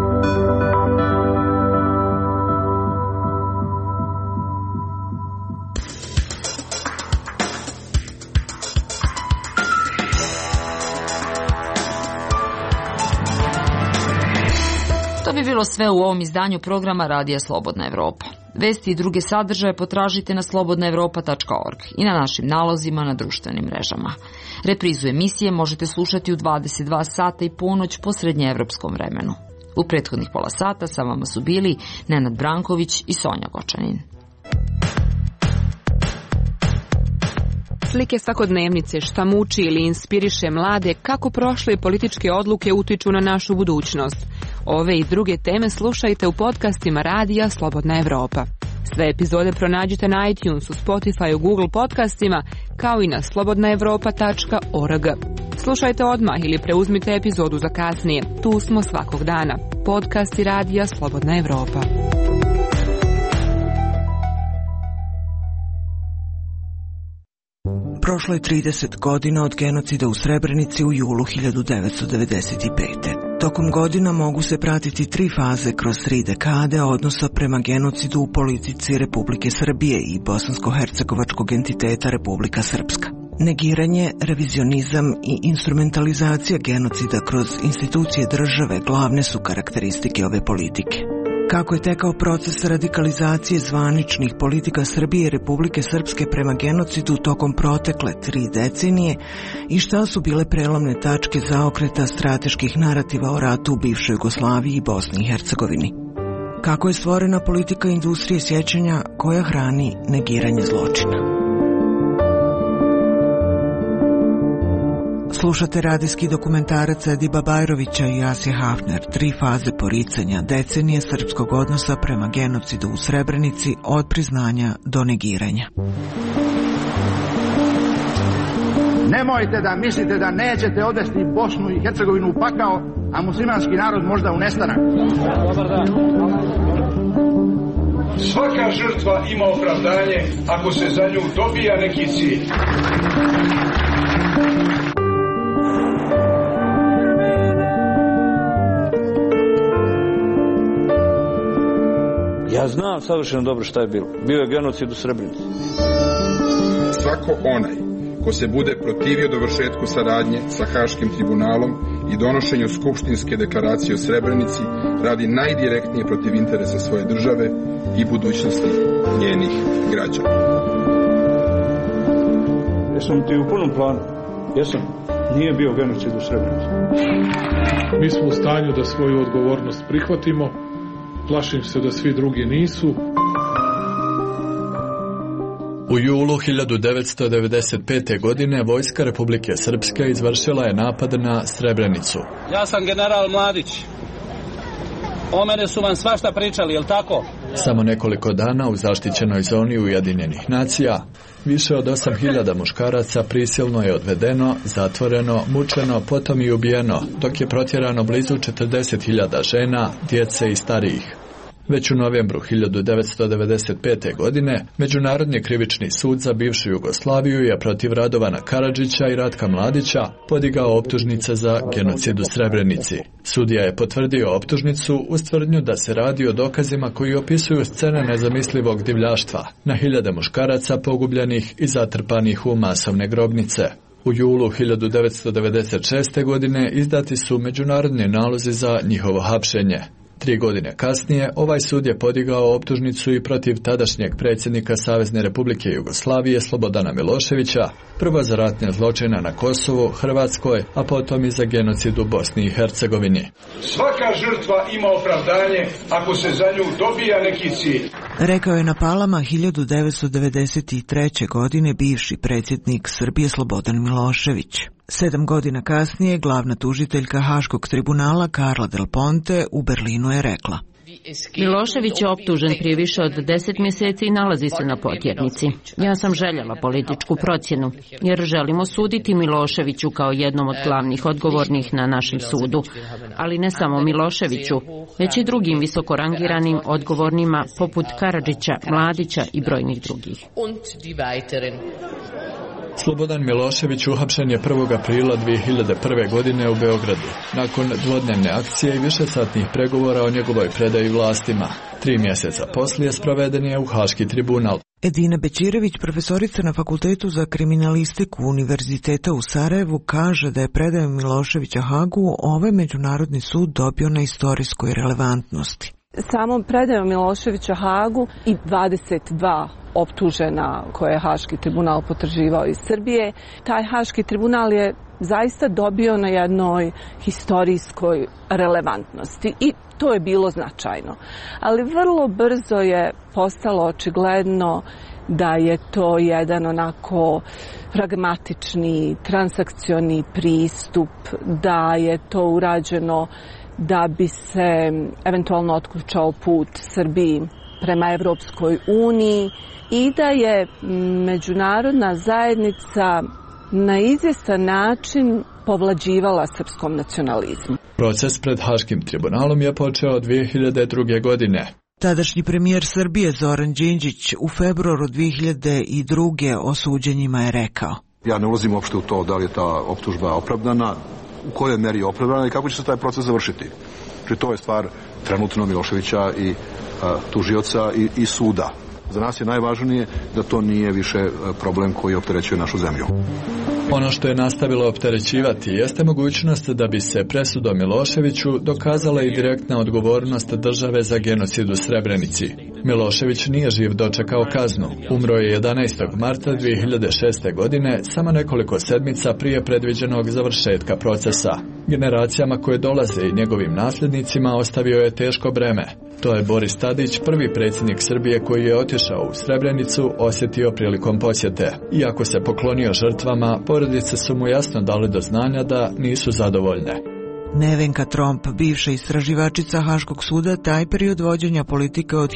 To bi bilo sve u ovom izdanju programa Radija Slobodna Evropa. Vesti i druge sadržaje potražite na slobodnaevropa.org i na našim nalozima na društvenim mrežama. Reprizu emisije možete slušati u 22 sata i ponoć po srednjeevropskom vremenu. U prethodnih pola sata sa vama su bili Nenad Branković i Sonja Gočanin. Slike svakodnevnice, šta muči ili inspiriše mlade, kako prošle političke odluke utiču na našu budućnost. Ove i druge teme slušajte u podcastima Radija Slobodna Evropa. Sve epizode pronađite na iTunesu, Spotify, Google podcastima, kao i na slobodnaevropa.org. Slušajte odmah ili preuzmite epizodu za kasnije. Tu smo svakog dana. Podcasti Radija Slobodna Evropa. Prošlo je 30 godina od genocida u Srebrenici u julu 1995. Tokom godina mogu se pratiti 3 faze kroz 3 dekade odnosa prema genocidu u politici Republike Srbije i bosansko-hercegovačkog entiteta Republika Srpska. Negiranje, revizionizam i instrumentalizacija genocida kroz institucije države glavne su karakteristike ove politike. Kako je tekao proces radikalizacije zvaničnih politika Srbije i Republike Srpske prema genocidu tokom protekle 3 decenije i šta su bile prelomne tačke zaokreta strateških narativa o ratu u bivšoj Jugoslaviji i Bosni i Hercegovini. Kako je stvorena politika industrije sjećanja koja hrani negiranje zločina. Slušate radijski dokumentarac Ediba Bajrovića i Asje Hafner, 3 faze poricanja decenije srpskog odnosa prema genocidu u Srebrenici od priznanja do negiranja. Nemojte da mislite da nećete odvesti Bosnu i Hercegovinu u pakao, a muslimanski narod možda u nestanak. Svaka žrtva ima opravdanje ako se za nju dobija neki cilj. Ja znam savršeno dobro šta je bilo. Bio je genocid u Srebrenici. Svako onaj ko se bude protivio dovršetku saradnje sa Haškim tribunalom i donošenju skupštinske deklaracije o Srebrenici radi najdirektnije protiv interesa svoje države i budućnosti njenih građana. Jesam ti u punom planu? Jesam. Nije bio genocid u Srebrenici. Mi smo u stanju da svoju odgovornost prihvatimo. Plašim se da svi drugi nisu. U julu 1995. godine vojska Republike Srpske izvršila je napad na Srebrenicu. Ja sam general Mladić. O mene su vam svašta pričali, jel tako? Samo nekoliko dana u zaštićenoj zoni Ujedinjenih nacija više od 8.000 muškaraca prisilno je odvedeno, zatvoreno, mučeno, potom i ubijeno, dok je protjerano blizu 40.000 žena, djece i starijih. Već u novembru 1995. godine Međunarodni krivični sud za bivšu Jugoslaviju je protiv Radovana Karadžića i Ratka Mladića podigao optužnice za genocid u Srebrenici. Sudija je potvrdio optužnicu uz tvrdnju da se radi o dokazima koji opisuju scene nezamislivog divljaštva na hiljade muškaraca pogubljenih i zatrpanih u masovne grobnice. U julu 1996. godine izdati su međunarodni nalozi za njihovo hapšenje. 3 godine kasnije, ovaj sud je podigao optužnicu i protiv tadašnjeg predsjednika Savezne Republike Jugoslavije Slobodana Miloševića, prvo za ratne zločine na Kosovu, Hrvatskoj, a potom i za genocid u Bosni i Hercegovini. Svaka žrtva ima opravdanje ako se za nju dobija neki cilj. Rekao je na Palama 1993. godine bivši predsjednik Srbije Slobodan Milošević. 7 godina kasnije glavna tužiteljka Haškog tribunala Carla Del Ponte u Berlinu je rekla: Milošević je optužen prije više od 10 mjeseci i nalazi se na potjernici. Ja sam željela političku procjenu, jer želimo suditi Miloševiću kao jednom od glavnih odgovornih na našem sudu. Ali ne samo Miloševiću, već i drugim visokorangiranim odgovornima poput Karadžića, Mladića i brojnih drugih. Slobodan Milošević uhapšen je 1. aprila 2001. godine u Beogradu, nakon dvodnevne akcije i višesatnih pregovora o njegovoj predaji vlastima. 3 mjeseca poslije sproveden je u Haški tribunal. Edina Bećirević, profesorica na Fakultetu za kriminalistiku Univerziteta u Sarajevu, kaže da je predajom Miloševića Hagu ovaj međunarodni sud dobio na istorijskoj relevantnosti. Samom predajom Miloševića Hagu i 22 optužena koje je Haški tribunal potraživao iz Srbije, taj Haški tribunal je zaista dobio na jednoj historijskoj relevantnosti i to je bilo značajno. Ali vrlo brzo je postalo očigledno da je to jedan onako pragmatični, transakcioni pristup, da je to urađeno da bi se eventualno otključao put Srbiji prema Evropskoj uniji i da je međunarodna zajednica na izvjestan način povlađivala srpskom nacionalizmu. Proces pred Haškim tribunalom je počeo 2002. godine. Tadašnji premijer Srbije Zoran Đinđić u februaru 2002. o suđenjima je rekao: Ja ne ulazim uopšte u to da li je ta optužba opravdana, u kojoj meri je opravdana i kako će se taj proces završiti. Znači, to je stvar trenutno Miloševića i tužioca i suda. Za nas je najvažnije da to nije više problem koji opterećuje našu zemlju. Ono što je nastavilo opterećivati jeste mogućnost da bi se presudom Miloševiću dokazala i direktna odgovornost države za genocid u Srebrenici. Milošević nije živ dočekao kaznu. Umro je 11. marta 2006. godine, samo nekoliko sedmica prije predviđenog završetka procesa. Generacijama koje dolaze i njegovim nasljednicima ostavio je teško breme. To je Boris Tadić, prvi predsjednik Srbije koji je otišao u Srebrenicu, osjetio prilikom posjete. Iako se poklonio žrtvama, porodice su mu jasno dali do znanja da nisu zadovoljne. Nevenka Tromp, bivša istraživačica Haškog suda, taj period vođenja politike od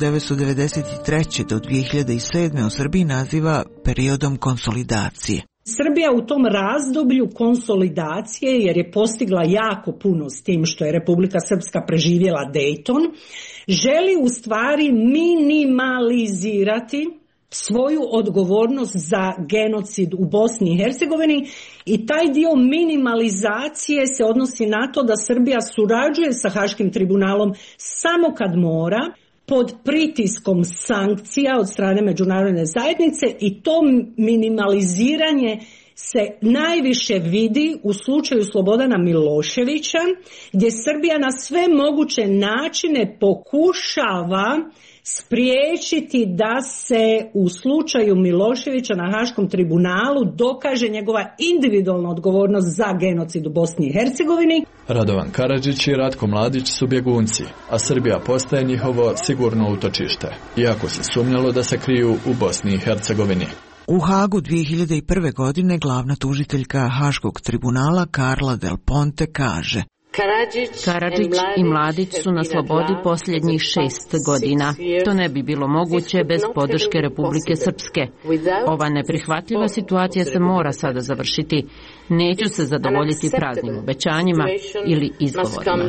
1993. do 2007. u Srbiji naziva periodom konsolidacije. Srbija u tom razdoblju konsolidacije, jer je postigla jako puno s tim što je Republika Srpska preživjela Dejton, želi u stvari minimalizirati svoju odgovornost za genocid u Bosni i Hercegovini i taj dio minimalizacije se odnosi na to da Srbija surađuje sa Haškim tribunalom samo kad mora, pod pritiskom sankcija od strane međunarodne zajednice, i to minimaliziranje se najviše vidi u slučaju Slobodana Miloševića, gdje Srbija na sve moguće načine pokušava spriječiti da se u slučaju Miloševića na Haškom tribunalu dokaže njegova individualna odgovornost za genocid u Bosni i Hercegovini. Radovan Karadžić i Ratko Mladić su bjegunci, a Srbija postaje njihovo sigurno utočište, iako se sumnjalo da se kriju u Bosni i Hercegovini. U Hagu 2001. godine glavna tužiteljka Haškog tribunala Carla Del Ponte kaže: Karadžić i Mladić su na slobodi posljednjih 6 godina. To ne bi bilo moguće bez podrške Republike Srpske. Ova neprihvatljiva situacija se mora sada završiti. Neću se zadovoljiti praznim obećanjima ili izgovorima.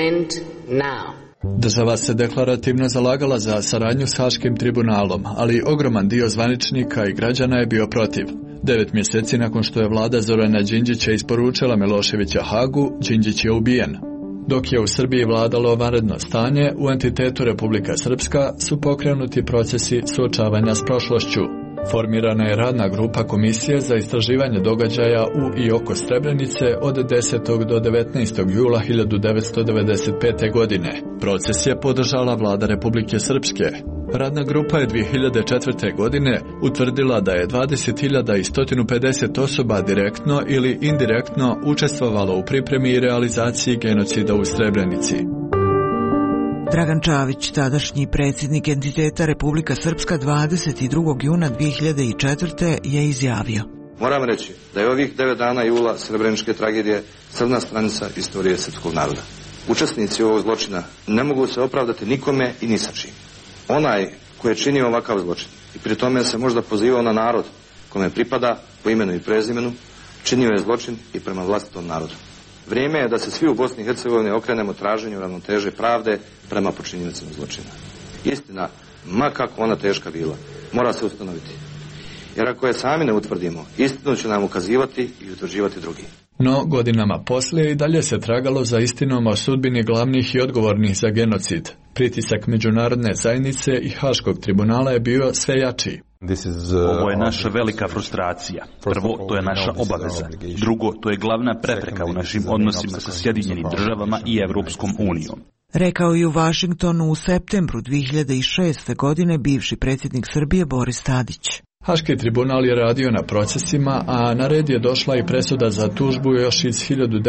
Država se deklarativno zalagala za saradnju s Haškim tribunalom, ali ogroman dio zvaničnika i građana je bio protiv. 9 mjeseci nakon što je vlada Zorana Đinđića isporučila Miloševića Hagu, Đinđić je ubijen. Dok je u Srbiji vladalo vanredno stanje, u entitetu Republika Srpska su pokrenuti procesi suočavanja s prošlošću. Formirana je radna grupa Komisije za istraživanje događaja u i oko Srebrenice od 10. do 19. jula 1995. godine. Proces je podržala vlada Republike Srpske. Radna grupa je 2004. godine utvrdila da je 20.150 osoba direktno ili indirektno učestvovalo u pripremi i realizaciji genocida u Srebrenici. Dragan Čavić, tadašnji predsjednik entiteta Republika Srpska, 22. juna 2004. je izjavio: Moram reći da je ovih 9 dana jula srebreničke tragedije crna stranica istorije srpskog naroda. Učesnici ovog zločina ne mogu se opravdati nikome i ni sa čim. Onaj koji je činio ovakav zločin i pri tome se možda pozivao na narod kome pripada po imenu i prezimenu, činio je zločin i prema vlastitom narodu. Vrijeme je da se svi u Bosni i Hercegovini okrenemo traženju ravnoteže pravde prema počinjenicima zločina. Istina, ma kako ona teška bila, mora se ustanoviti. Jer ako je sami ne utvrdimo, istinu će nam ukazivati i utvrđivati drugi. No, godinama poslije i dalje se tragalo za istinom o sudbini glavnih i odgovornih za genocid. Pritisak međunarodne zajednice i Haškog tribunala je bio sve jači. Ovo je naša velika frustracija. Prvo, to je naša obaveza. Drugo, to je glavna prepreka u našim odnosima sa Sjedinjenim državama i Evropskom unijom. Rekao i u Vašingtonu u septembru 2006. godine bivši predsjednik Srbije Boris Tadić. Haški tribunal je radio na procesima, a na red je došla i presuda za tužbu još iz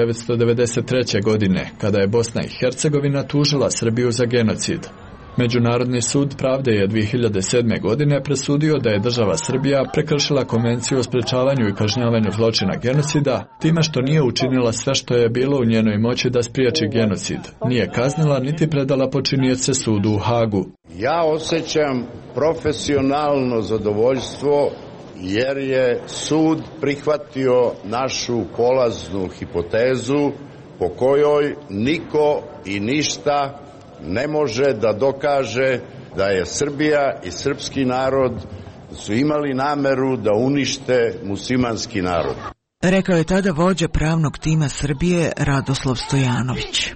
1993. godine, kada je Bosna i Hercegovina tužila Srbiju za genocid. Međunarodni sud pravde je 2007. godine presudio da je država Srbija prekršila konvenciju o sprečavanju i kažnjavanju zločina genocida, time što nije učinila sve što je bilo u njenoj moći da spriječi genocid. Nije kaznila niti predala počinioce sudu u Hagu. Ja osjećam profesionalno zadovoljstvo jer je sud prihvatio našu polaznu hipotezu po kojoj niko i ništa ne može da dokaže da je Srbija i srpski narod su imali nameru da unište muslimanski narod. Rekao je tada vođa pravnog tima Srbije Radoslav Stojanović.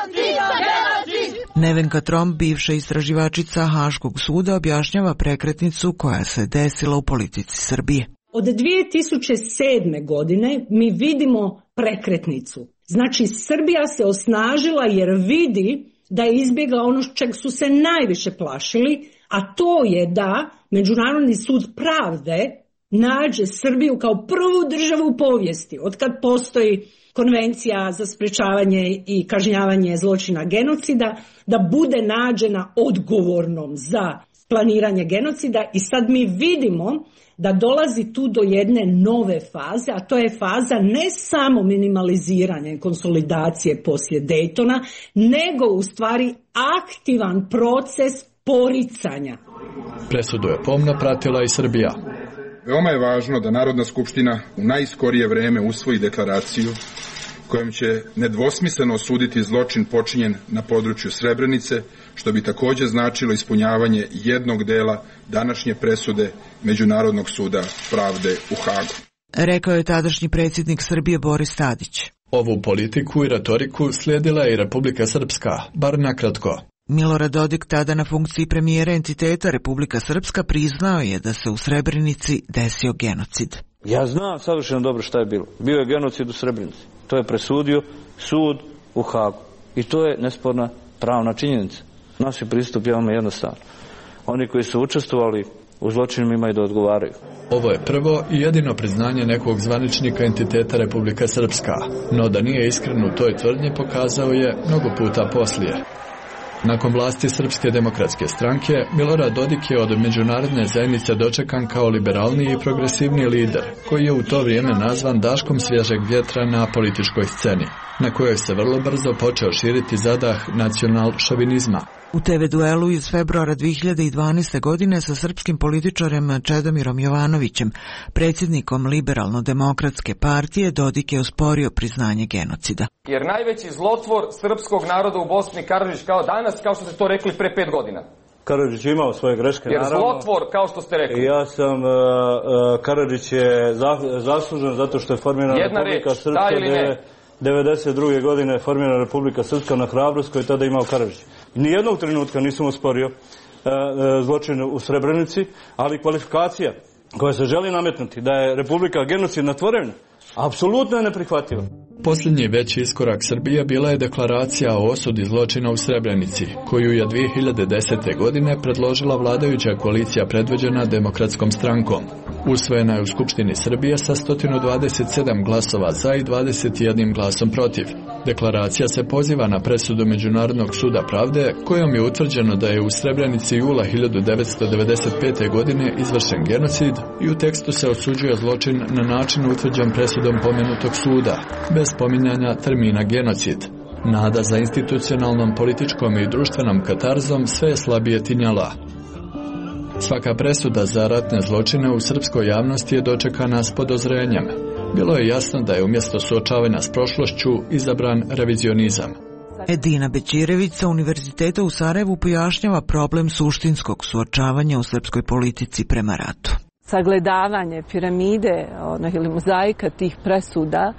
Nevenka Tromp, bivša istraživačica Haškog suda, objašnjava prekretnicu koja se desila u politici Srbije. Od 2007. godine mi vidimo prekretnicu. Znači, Srbija se osnažila jer vidi da je izbjegla ono čeg su se najviše plašili, a to je da Međunarodni sud pravde nađe Srbiju kao prvu državu u povijesti, otkad postoji Konvencija za sprečavanje i kažnjavanje zločina genocida, da bude nađena odgovornom za planiranje genocida. I sad mi vidimo da dolazi tu do jedne nove faze, a to je faza ne samo minimaliziranja i konsolidacije poslije Daytona, nego u stvari aktivan proces poricanja. Presudu je pomno pratila i Srbija. Veoma je važno da Narodna skupština u najskorije vreme usvoji deklaraciju kojom će nedvosmisleno osuditi zločin počinjen na području Srebrenice, što bi također značilo ispunjavanje jednog dela današnje presude Međunarodnog suda pravde u Hagu. Rekao je tadašnji predsjednik Srbije Boris Tadić. Ovu politiku i retoriku slijedila je i Republika Srpska, bar nakratko. Milorad Dodik, tada na funkciji premijera entiteta Republika Srpska, priznao je da se u Srebrenici desio genocid. Ja znam savršeno dobro šta je bilo. Bio je genocid u Srebrenici. To je presudio sud u Hagu. I to je nesporna pravna činjenica. Naš pristup je veoma jednostavan. Oni koji su učestvovali u zločinima imaju da odgovaraju. Ovo je prvo i jedino priznanje nekog zvaničnika entiteta Republika Srpska, no da nije iskren u toj tvrdnji pokazao je mnogo puta poslije. Nakon vlasti Srpske demokratske stranke, Milorad Dodik je od međunarodne zajednice dočekan kao liberalniji i progresivni lider, koji je u to vrijeme nazvan daškom svježeg vjetra na političkoj sceni, na kojoj se vrlo brzo počeo širiti zadah nacional-šovinizma. U TV duelu iz februara 2012. godine sa srpskim političarem Čedomirom Jovanovićem, predsjednikom Liberalno-demokratske partije, Dodik je osporio priznanje genocida. Jer najveći zlotvor srpskog naroda u Bosni Karadžić kao danas, kao što ste to rekli pre 5 godina. Karadžić je imao svoje greške, jer naravno. Jer zlotvor, kao što ste rekli. Ja sam, Karadžić je zaslužen zato što je formirana Republika Srpska 92. godine formirana Republika Srpska na hrabrost koju je tada imao Karadžić. Nijednog trenutka nisam osporio zločin u Srebrenici, ali kvalifikacija koja se želi nametnuti da je Republika genocidna tvorevina, apsolutno je neprihvatljiva. Posljednji veći iskorak Srbije bila je deklaracija o osudi zločina u Srebrenici, koju je 2010. godine predložila vladajuća koalicija predvođena Demokratskom strankom. Usvojena je u Skupštini Srbije sa 127 glasova za i 21 glasom protiv. Deklaracija se poziva na presudu Međunarodnog suda pravde, kojom je utvrđeno da je u Srebrenici jula 1995. godine izvršen genocid i u tekstu se osuđuje zločin na način utvrđen presudom pomenutog suda, bez spominjanja termina genocid. Nada za institucionalnom, političkom i društvenom katarzom sve je slabije tinjala. Svaka presuda za ratne zločine u srpskoj javnosti je dočekana s podozrenjem. Bilo je jasno da je umjesto suočavanja s prošlošću izabran revizionizam. Edina Bećirević sa Univerziteta u Sarajevu pojašnjava problem suštinskog suočavanja u srpskoj politici prema ratu. Sagledavanje piramide ili mozaika tih presuda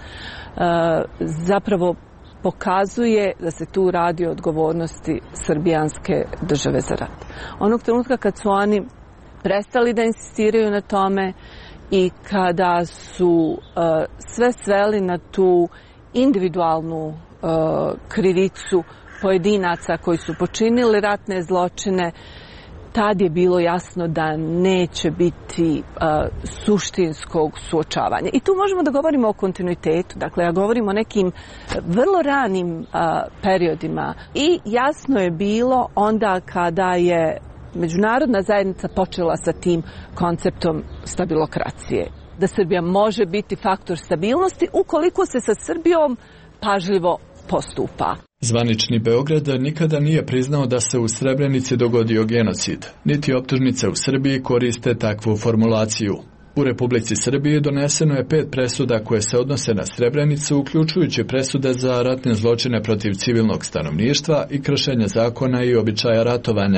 zapravo pokazuje da se tu radi o odgovornosti srbijanske države za rat. Onog trenutka kad su oni prestali da insistiraju na tome i kada su sve sveli na tu individualnu krivicu pojedinaca koji su počinili ratne zločine, tad je bilo jasno da neće biti suštinskog suočavanja. I tu možemo da govorimo o kontinuitetu. Dakle, ja govorim o nekim vrlo ranim periodima. I jasno je bilo onda kada je međunarodna zajednica počela sa tim konceptom stabilokracije. Da Srbija može biti faktor stabilnosti ukoliko se sa Srbijom pažljivo postupa. Zvanični Beograd nikada nije priznao da se u Srebrenici dogodio genocid, niti optužnice u Srbiji koriste takvu formulaciju. U Republici Srbiji doneseno je 5 presuda koje se odnose na Srebrenicu, uključujući presude za ratne zločine protiv civilnog stanovništva i kršenje zakona i običaja ratovanja.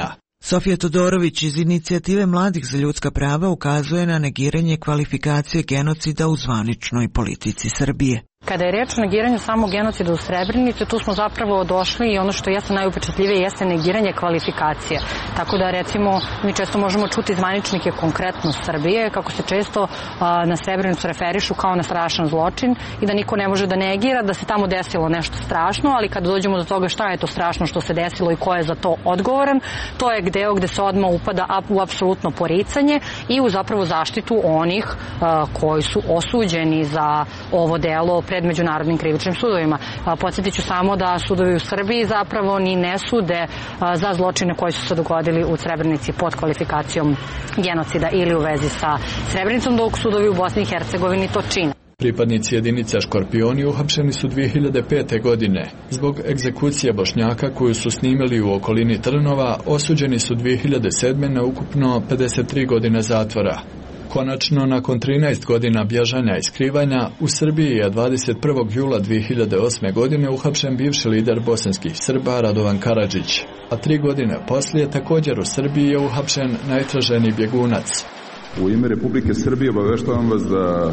Sofija Todorović iz Inicijative mladih za ljudska prava ukazuje na negiranje kvalifikacije genocida u zvaničnoj politici Srbije. Kada je reč o negiranju samog genocida u Srebrenici, tu smo zapravo došli i ono što jeste najupečatljivije jeste negiranje kvalifikacije. Tako da recimo mi često možemo čuti zvaničnike konkretno Srbije kako se često na Srebrenicu referišu kao na strašan zločin i da niko ne može da negira da se tamo desilo nešto strašno, ali kada dođemo do toga šta je to strašno što se desilo i ko je za to odgovoran, to je deo gde se odmah upada u apsolutno poricanje i u zapravo zaštitu onih koji su osuđeni za ovo delo pred međunarodnim krivičnim sudovima. Podsjetit ću samo da sudovi u Srbiji zapravo ni ne sude za zločine koji su se dogodili u Srebrenici pod kvalifikacijom genocida ili u vezi sa Srebrenicom, dok sudovi u Bosni i Hercegovini to čine. Pripadnici jedinica Škorpioni uhapšeni su 2005. godine. Zbog egzekucije Bošnjaka koju su snimili u okolini Trnova, osuđeni su 2007. na ukupno 53 godine zatvora. Konačno, nakon 13 godina bježanja i skrivanja, u Srbiji je 21. jula 2008. godine uhapšen bivši lider bosanskih Srba Radovan Karadžić, a 3 godine poslije također u Srbiji je uhapšen najtraženiji bjegunac. U ime Republike Srbije obaveštavam vas da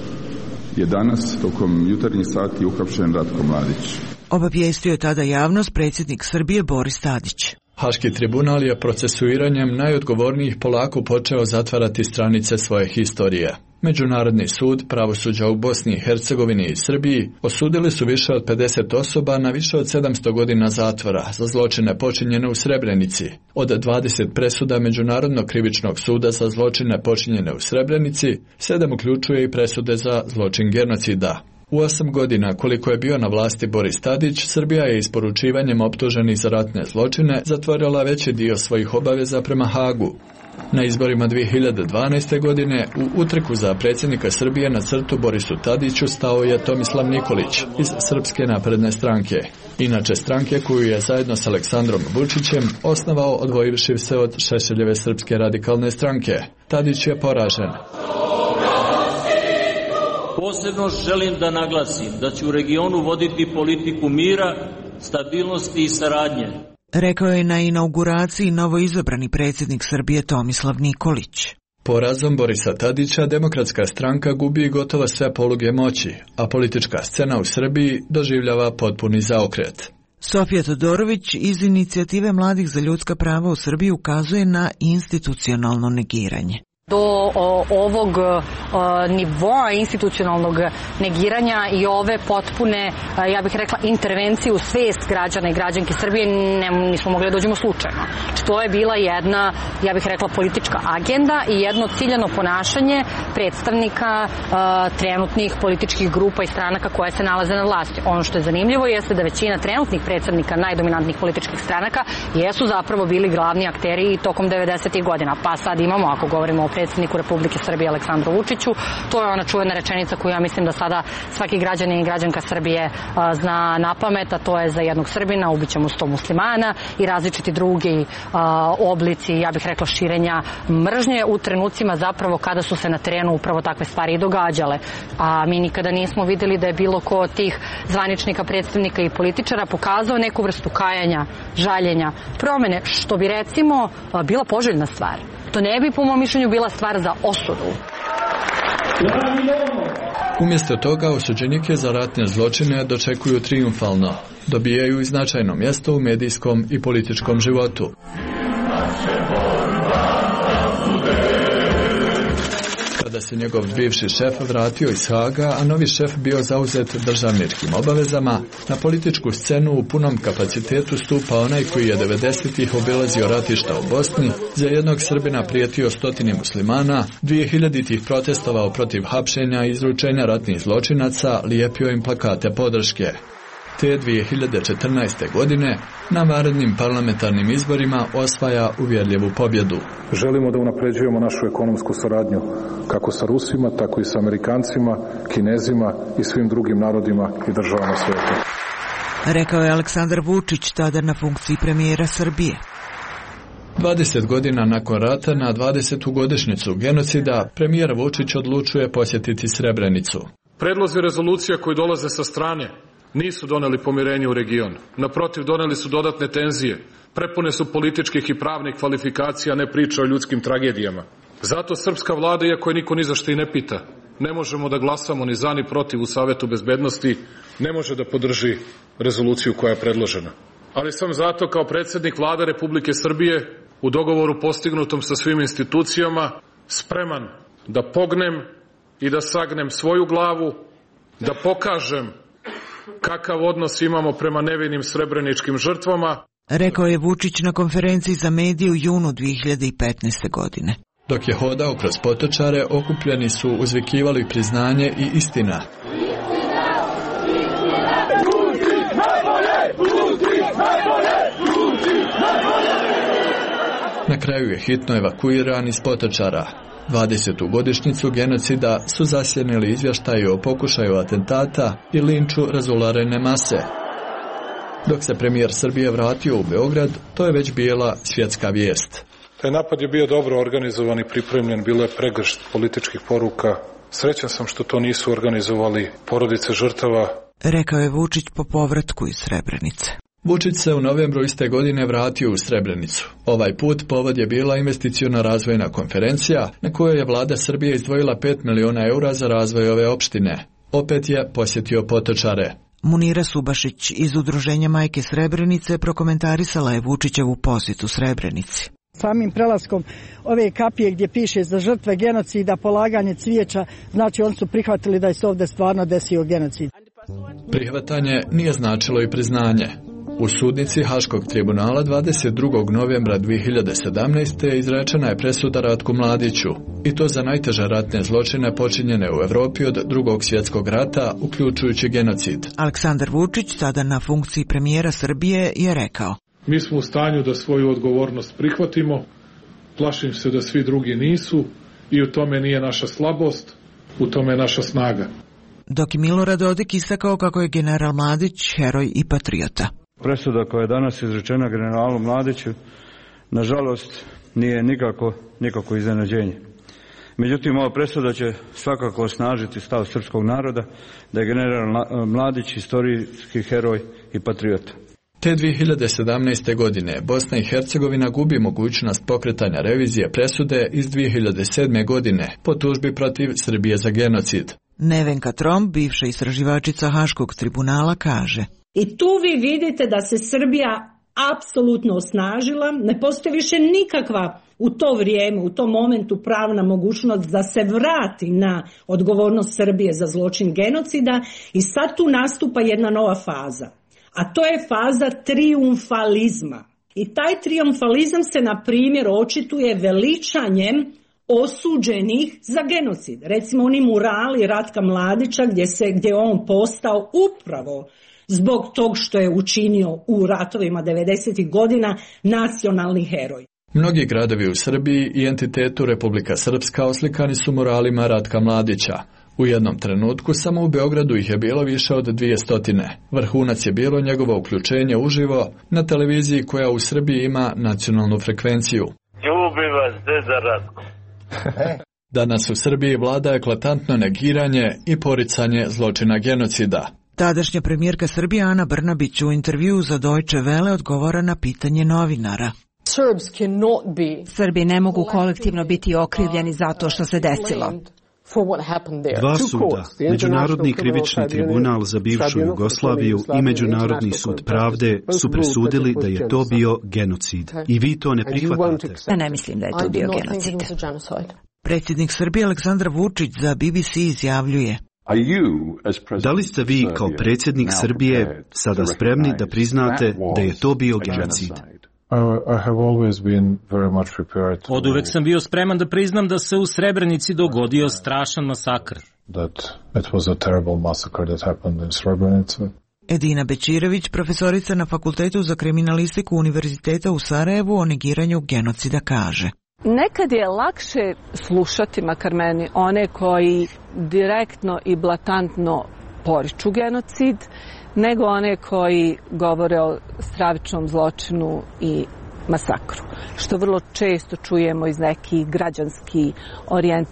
je danas tokom jutarnjih sati uhapšen Ratko Mladić. Obavijestio je tada javnost predsjednik Srbije Boris Tadić. Haški tribunal je procesuiranjem najodgovornijih polako počeo zatvarati stranice svoje historije. Međunarodni sud pravosuđa u Bosni i Hercegovini i Srbiji osudili su više od 50 osoba na više od 700 godina zatvora za zločine počinjene u Srebrenici. Od 20 presuda Međunarodnog krivičnog suda za zločine počinjene u Srebrenici, 7 uključuje i presude za zločin genocida. U 8 godina koliko je bio na vlasti Boris Tadić, Srbija je isporučivanjem optuženih za ratne zločine zatvorila veći dio svojih obaveza prema Hagu. Na izborima 2012. godine u utrku za predsjednika Srbije na crtu Borisu Tadiću stao je Tomislav Nikolić iz Srpske napredne stranke. Inače stranke koju je zajedno s Aleksandrom Vučićem osnovao odvojivši se od Šešeljeve Srpske radikalne stranke. Tadić je poražen. Posebno želim da naglasim da će u regionu voditi politiku mira, stabilnosti i saradnje. Rekao je na inauguraciji novoizabrani predsjednik Srbije Tomislav Nikolić. Porazom Borisa Tadića Demokratska stranka gubi gotovo sve poluge moći, a politička scena u Srbiji doživljava potpuni zaokret. Sofija Todorović iz Inicijative mladih za ljudska prava u Srbiji ukazuje na institucionalno negiranje. Do ovog nivoa institucionalnog negiranja i ove potpune, ja bih rekla, intervencije u svest građana i građanke Srbije nismo mogli da dođemo slučajno. To je bila jedna, ja bih rekla, politička agenda i jedno ciljano ponašanje predstavnika trenutnih političkih grupa i stranaka koje se nalaze na vlasti. Ono što je zanimljivo jeste da većina trenutnih predstavnika najdominantnih političkih stranaka jesu zapravo bili glavni akteri i tokom 90. godina. Pa sad imamo, ako govorimo o predsjedniku Republike Srbije Aleksandru Vučiću, to je ona čuvena rečenica koju ja mislim da sada svaki građanin i građanka Srbije zna na pamet, a to je za jednog Srbina ubićemo 100 muslimana i različiti drugi oblici, ja bih rekla, širenja mržnje u trenucima zapravo kada su se na terenu upravo takve stvari i događale. A mi nikada nismo videli da je bilo ko od tih zvaničnika, predstavnika i političara pokazao neku vrstu kajanja, žaljenja, promene, što bi recimo bila poželjna stvar. To ne bi, po mom mišljenju, bila stvar za osudu. Umjesto toga osuđenike za ratne zločine dočekuju trijumfalno. Dobijaju i značajno mjesto u medijskom i političkom životu. Kada se njegov bivši šef vratio iz Haga, a novi šef bio zauzet državničkim obavezama, na političku scenu u punom kapacitetu stupa onaj koji je 90-ih obilazio ratišta u Bosni, za jednog Srbina prijetio 100 muslimana, 2000-ih protestovao protiv hapšenja i izručenja ratnih zločinaca, lijepio im plakate podrške. Te 2014. godine na vanrednim parlamentarnim izborima osvaja uvjerljivu pobjedu. Želimo da unapređujemo našu ekonomsku saradnju kako sa Rusima, tako i sa Amerikancima, Kinezima i svim drugim narodima i državama svijeta. Rekao je Aleksandar Vučić, tada na funkciji premijera Srbije. 20 godina nakon rata, na 20. godišnjicu genocida, premijer Vučić odlučuje posjetiti Srebrenicu. Predlozi rezolucija koji dolaze sa strane nisu doneli pomirenje u regionu. Naprotiv, doneli su dodatne tenzije. Prepune su političkih i pravnih kvalifikacija, ne priča o ljudskim tragedijama. Zato srpska vlada, iako je niko ni za što i ne pita, ne možemo da glasamo ni za ni protiv u Savetu bezbednosti, ne može da podrži rezoluciju koja je predložena. Ali sam zato kao predsjednik Vlade Republike Srbije u dogovoru postignutom sa svim institucijama spreman da pognem i da sagnem svoju glavu, da pokažem kakav odnos imamo prema nevinim srebreničkim žrtvama. Rekao je Vučić na konferenciji za medije u junu 2015. godine. Dok je hodao kroz Potočare, okupljeni su uzvikivali priznanje i istina. Na kraju je hitno evakuiran iz Potočara. 20. godišnjicu genocida su zasjenili izvještaji o pokušaju atentata i linču razularene mase. Dok se premijer Srbije vratio u Beograd, to je već bila svjetska vijest. Taj napad je bio dobro organizovan i pripremljen, bilo je pregršt političkih poruka. Srećan sam što to nisu organizovali porodice žrtava. Rekao je Vučić po povratku iz Srebrenice. Vučić se u novembru iste godine vratio u Srebrenicu. Ovaj put povod je bila investiciona razvojna konferencija na kojoj je vlada Srbije izdvojila 5 miliona eura za razvoj ove opštine. Opet je posjetio Potočare. Munira Subašić iz Udruženja Majke Srebrenice prokomentarisala je Vučićevu posjetu Srebrenici. Samim prelaskom ove kapije gdje piše za žrtve genocida, polaganje cvijeća, znači oni su prihvatili da je se ovdje stvarno desio genocid. Prihvatanje nije značilo i priznanje. U sudnici Haškog tribunala 22. novembra 2017. izrečena je presuda Ratku Mladiću, i to za najteže ratne zločine počinjene u Evropi od Drugog svjetskog rata, uključujući genocid. Aleksandar Vučić, sada na funkciji premijera Srbije, je rekao: Mi smo u stanju da svoju odgovornost prihvatimo, plašim se da svi drugi nisu i u tome nije naša slabost, u tome je naša snaga. Dok je Milorad Dodik istakao kako je general Mladić heroj i patriota. Presuda koja je danas izrečena generalu Mladiću, nažalost, nije nikako iznenađenje. Međutim, ova presuda će svakako osnažiti stav srpskog naroda da je general Mladić historijski heroj i patriota. Te 2017. godine Bosna i Hercegovina gubi mogućnost pokretanja revizije presude iz 2007. godine po tužbi protiv Srbije za genocid. Nevenka Trom, bivša istraživačica Haškog tribunala, kaže: I tu vi vidite da se Srbija apsolutno osnažila, ne postoji više nikakva u to vrijeme, u tom momentu pravna mogućnost da se vrati na odgovornost Srbije za zločin genocida i sad tu nastupa jedna nova faza. A to je faza trijumfalizma. I taj trijumfalizam se, na primjer, očituje veličanjem osuđenih za genocid. Recimo oni murali Ratka Mladića gdje je on postao upravo zbog tog što je učinio u ratovima 90. godina nacionalni heroj. Mnogi gradovi u Srbiji i entitetu Republika Srpska oslikani su muralima Ratka Mladića. U jednom trenutku samo u Beogradu ih je bilo više od 200. Vrhunac je bilo njegovo uključenje uživo na televiziji koja u Srbiji ima nacionalnu frekvenciju. Ljubi vas, deda Ratko. Danas u Srbiji vlada eklatantno negiranje i poricanje zločina genocida. Tadašnja premijerka Srbije Ana Brnabić u intervjuu za Deutsche Welle odgovara na pitanje novinara. Srbi ne mogu kolektivno biti okrivljeni za to što se desilo. Dva suda, Međunarodni krivični tribunal za bivšu Jugoslaviju i Međunarodni sud pravde su presudili da je to bio genocid. I vi to ne prihvatate. Ne mislim da je to bio genocid. Predsjednik Srbije Aleksandar Vučić za BBC izjavljuje: Da li ste vi kao predsjednik Srbije sada spremni da priznate da je to bio genocid? Oduvek sam bio spreman da priznam da se u Srebrenici dogodio strašan masakr. Edina Bečirević, profesorica na Fakultetu za kriminalistiku Univerziteta u Sarajevu, o negiranju genocida kaže: Nekad je lakše slušati, makar meni, one koji direktno i blatantno poriču genocid, nego one koji govore o stravičnom zločinu i masakru, što vrlo često čujemo iz nekih građanski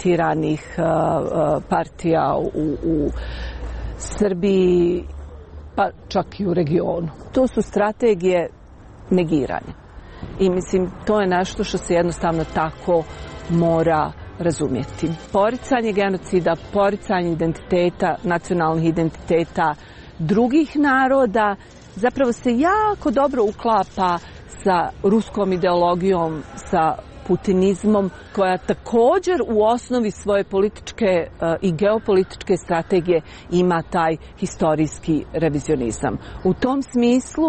orijentiranih partija u Srbiji. pa čak i u regionu. To su strategije negiranja. I mislim, to je nešto što se jednostavno tako mora razumjeti. Poricanje genocida, poricanje identiteta, nacionalnih identiteta drugih naroda zapravo se jako dobro uklapa sa ruskom ideologijom, sa putinizmom, koja također u osnovi svoje političke i geopolitičke strategije ima taj historijski revizionizam. U tom smislu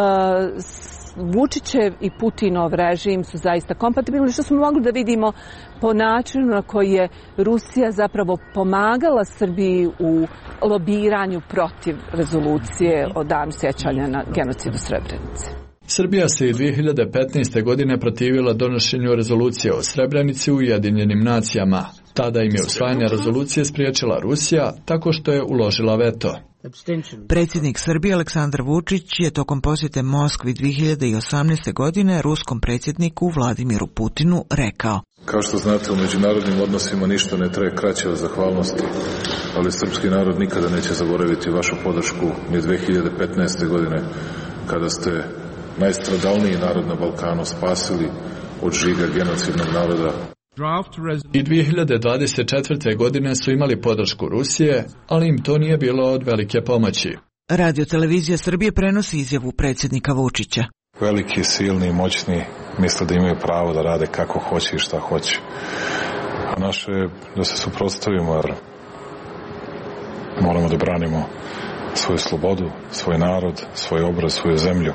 Vučićev i Putinov režim su zaista kompatibilni, što smo mogli da vidimo po načinu na koji je Rusija zapravo pomagala Srbiji u lobiranju protiv rezolucije o danu sjećanja na genocid u Srebrenici. Srbija se i 2015. godine protivila donošenju rezolucije o Srebrenici u Ujedinjenim nacijama. Tada im je usvajanje rezolucije spriječila Rusija tako što je uložila veto. Predsjednik Srbije Aleksandar Vučić je tokom posjete Moskvi 2018. godine ruskom predsjedniku Vladimiru Putinu rekao: Kao što znate, u međunarodnim odnosima ništa ne traje kraće od zahvalnosti, ali srpski narod nikada neće zaboraviti vašu podršku ni 2015. godine, kada ste najstradalniji narod na Balkanu spasili od žiga genocidnog naroda. I 2024. godine su imali podršku Rusije, ali im to nije bilo od velike pomoći. Radio-televizija Srbije prenosi izjavu predsjednika Vučića. Veliki, silni i moćni misle da imaju pravo da rade kako hoće i šta hoće. A naše je da se suprotstavimo, jer moramo da branimo svoju slobodu, svoj narod, svoj obraz, svoju zemlju.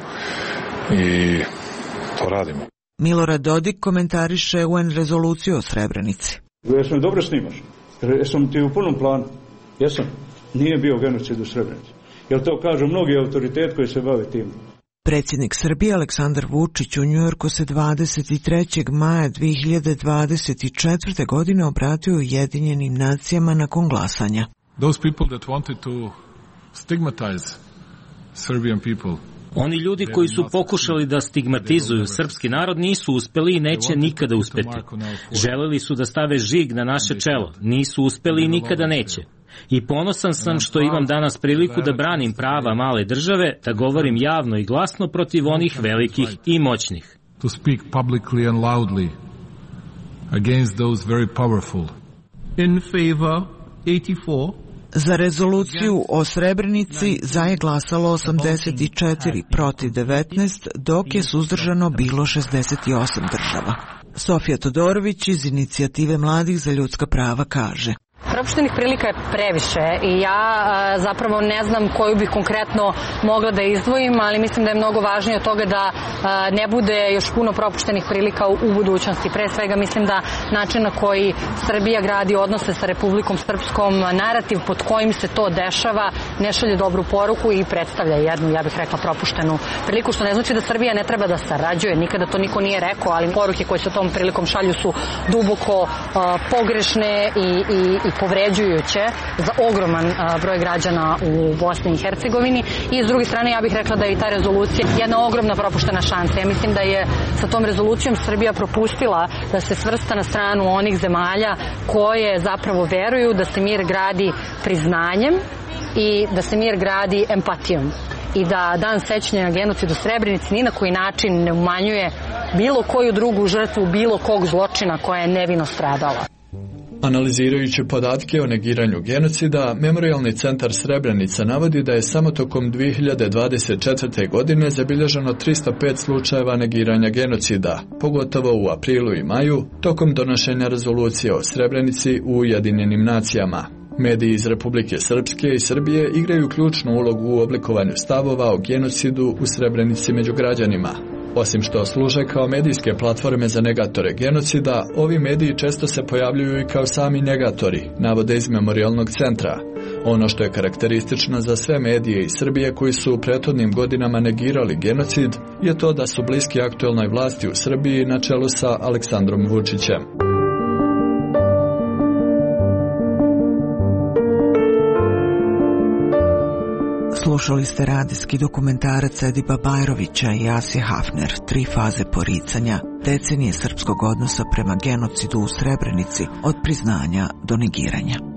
I to radimo. Milorad Dodik komentariše UN rezoluciju o Srebrenici. Jesam dobro snimaš? Jesam ti u punom planu? Jesam. Nije bio genocid u Srebrenici. Jer to kažu mnogi autoritet koji se bave tim. Predsjednik Srbije Aleksandar Vučić u Njujorku se 23. maja 2024. godine obratio Ujedinjenim nacijama nakon glasanja. Those people that wanted to stigmatize Serbian people. Oni ljudi koji su pokušali da stigmatizuju srpski narod nisu uspeli i neće nikada uspeti. Želeli su da stave žig na naše čelo, nisu uspeli i nikada neće. I ponosan sam što imam danas priliku da branim prava male države, da govorim javno i glasno protiv onih velikih i moćnih. To speak publicly and loudly against those very powerful. In favor 84. Za rezoluciju o Srebrenici za je glasalo 84, protiv 19, dok je suzdržano bilo 68 država. Sofija Todorović iz Inicijative mladih za ljudska prava kaže: Propuštenih prilika je previše i ja zapravo ne znam koju bih konkretno mogla da izdvojim, ali mislim da je mnogo važnije od toga da ne bude još puno propuštenih prilika u budućnosti. Pre svega mislim da način na koji Srbija gradi odnose sa Republikom Srpskom, narativ pod kojim se to dešava, ne šalje dobru poruku i predstavlja jednu, ja bih rekla, propuštenu priliku, što ne znači da Srbija ne treba da sarađuje, nikada to niko nije rekao, ali poruke koje se tom prilikom šalju su duboko pogrešne i povređujuće za ogroman broj građana u Bosni i Hercegovini. I s druge strane, ja bih rekla da je i ta rezolucija jedna ogromna propuštena šansa. Ja mislim da je sa tom rezolucijom Srbija propustila da se svrsta na stranu onih zemalja koje zapravo veruju da se mir gradi priznanjem i da se mir gradi empatijom. I da dan sećanja na genocid u Srebrenici ni na koji način ne umanjuje bilo koju drugu žrtvu bilo kog zločina koja je nevino stradala. Analizirajući podatke o negiranju genocida, Memorijalni centar Srebrenica navodi da je samo tokom 2024. godine zabilježeno 305 slučajeva negiranja genocida, pogotovo u aprilu i maju, tokom donošenja rezolucije o Srebrenici u Ujedinjenim nacijama. Mediji iz Republike Srpske i Srbije igraju ključnu ulogu u oblikovanju stavova o genocidu u Srebrenici među građanima. Osim što služe kao medijske platforme za negatore genocida, ovi mediji često se pojavljuju i kao sami negatori, navode iz Memorijalnog centra. Ono što je karakteristično za sve medije iz Srbije koji su u prethodnim godinama negirali genocid je to da su bliski aktuelnoj vlasti u Srbiji na čelu sa Aleksandrom Vučićem. Slušali ste radijski dokumentarac Ediba Bajrovića i Asije Hafner, 3 faze poricanja, decenije srpskog odnosa prema genocidu u Srebrenici, od priznanja do negiranja.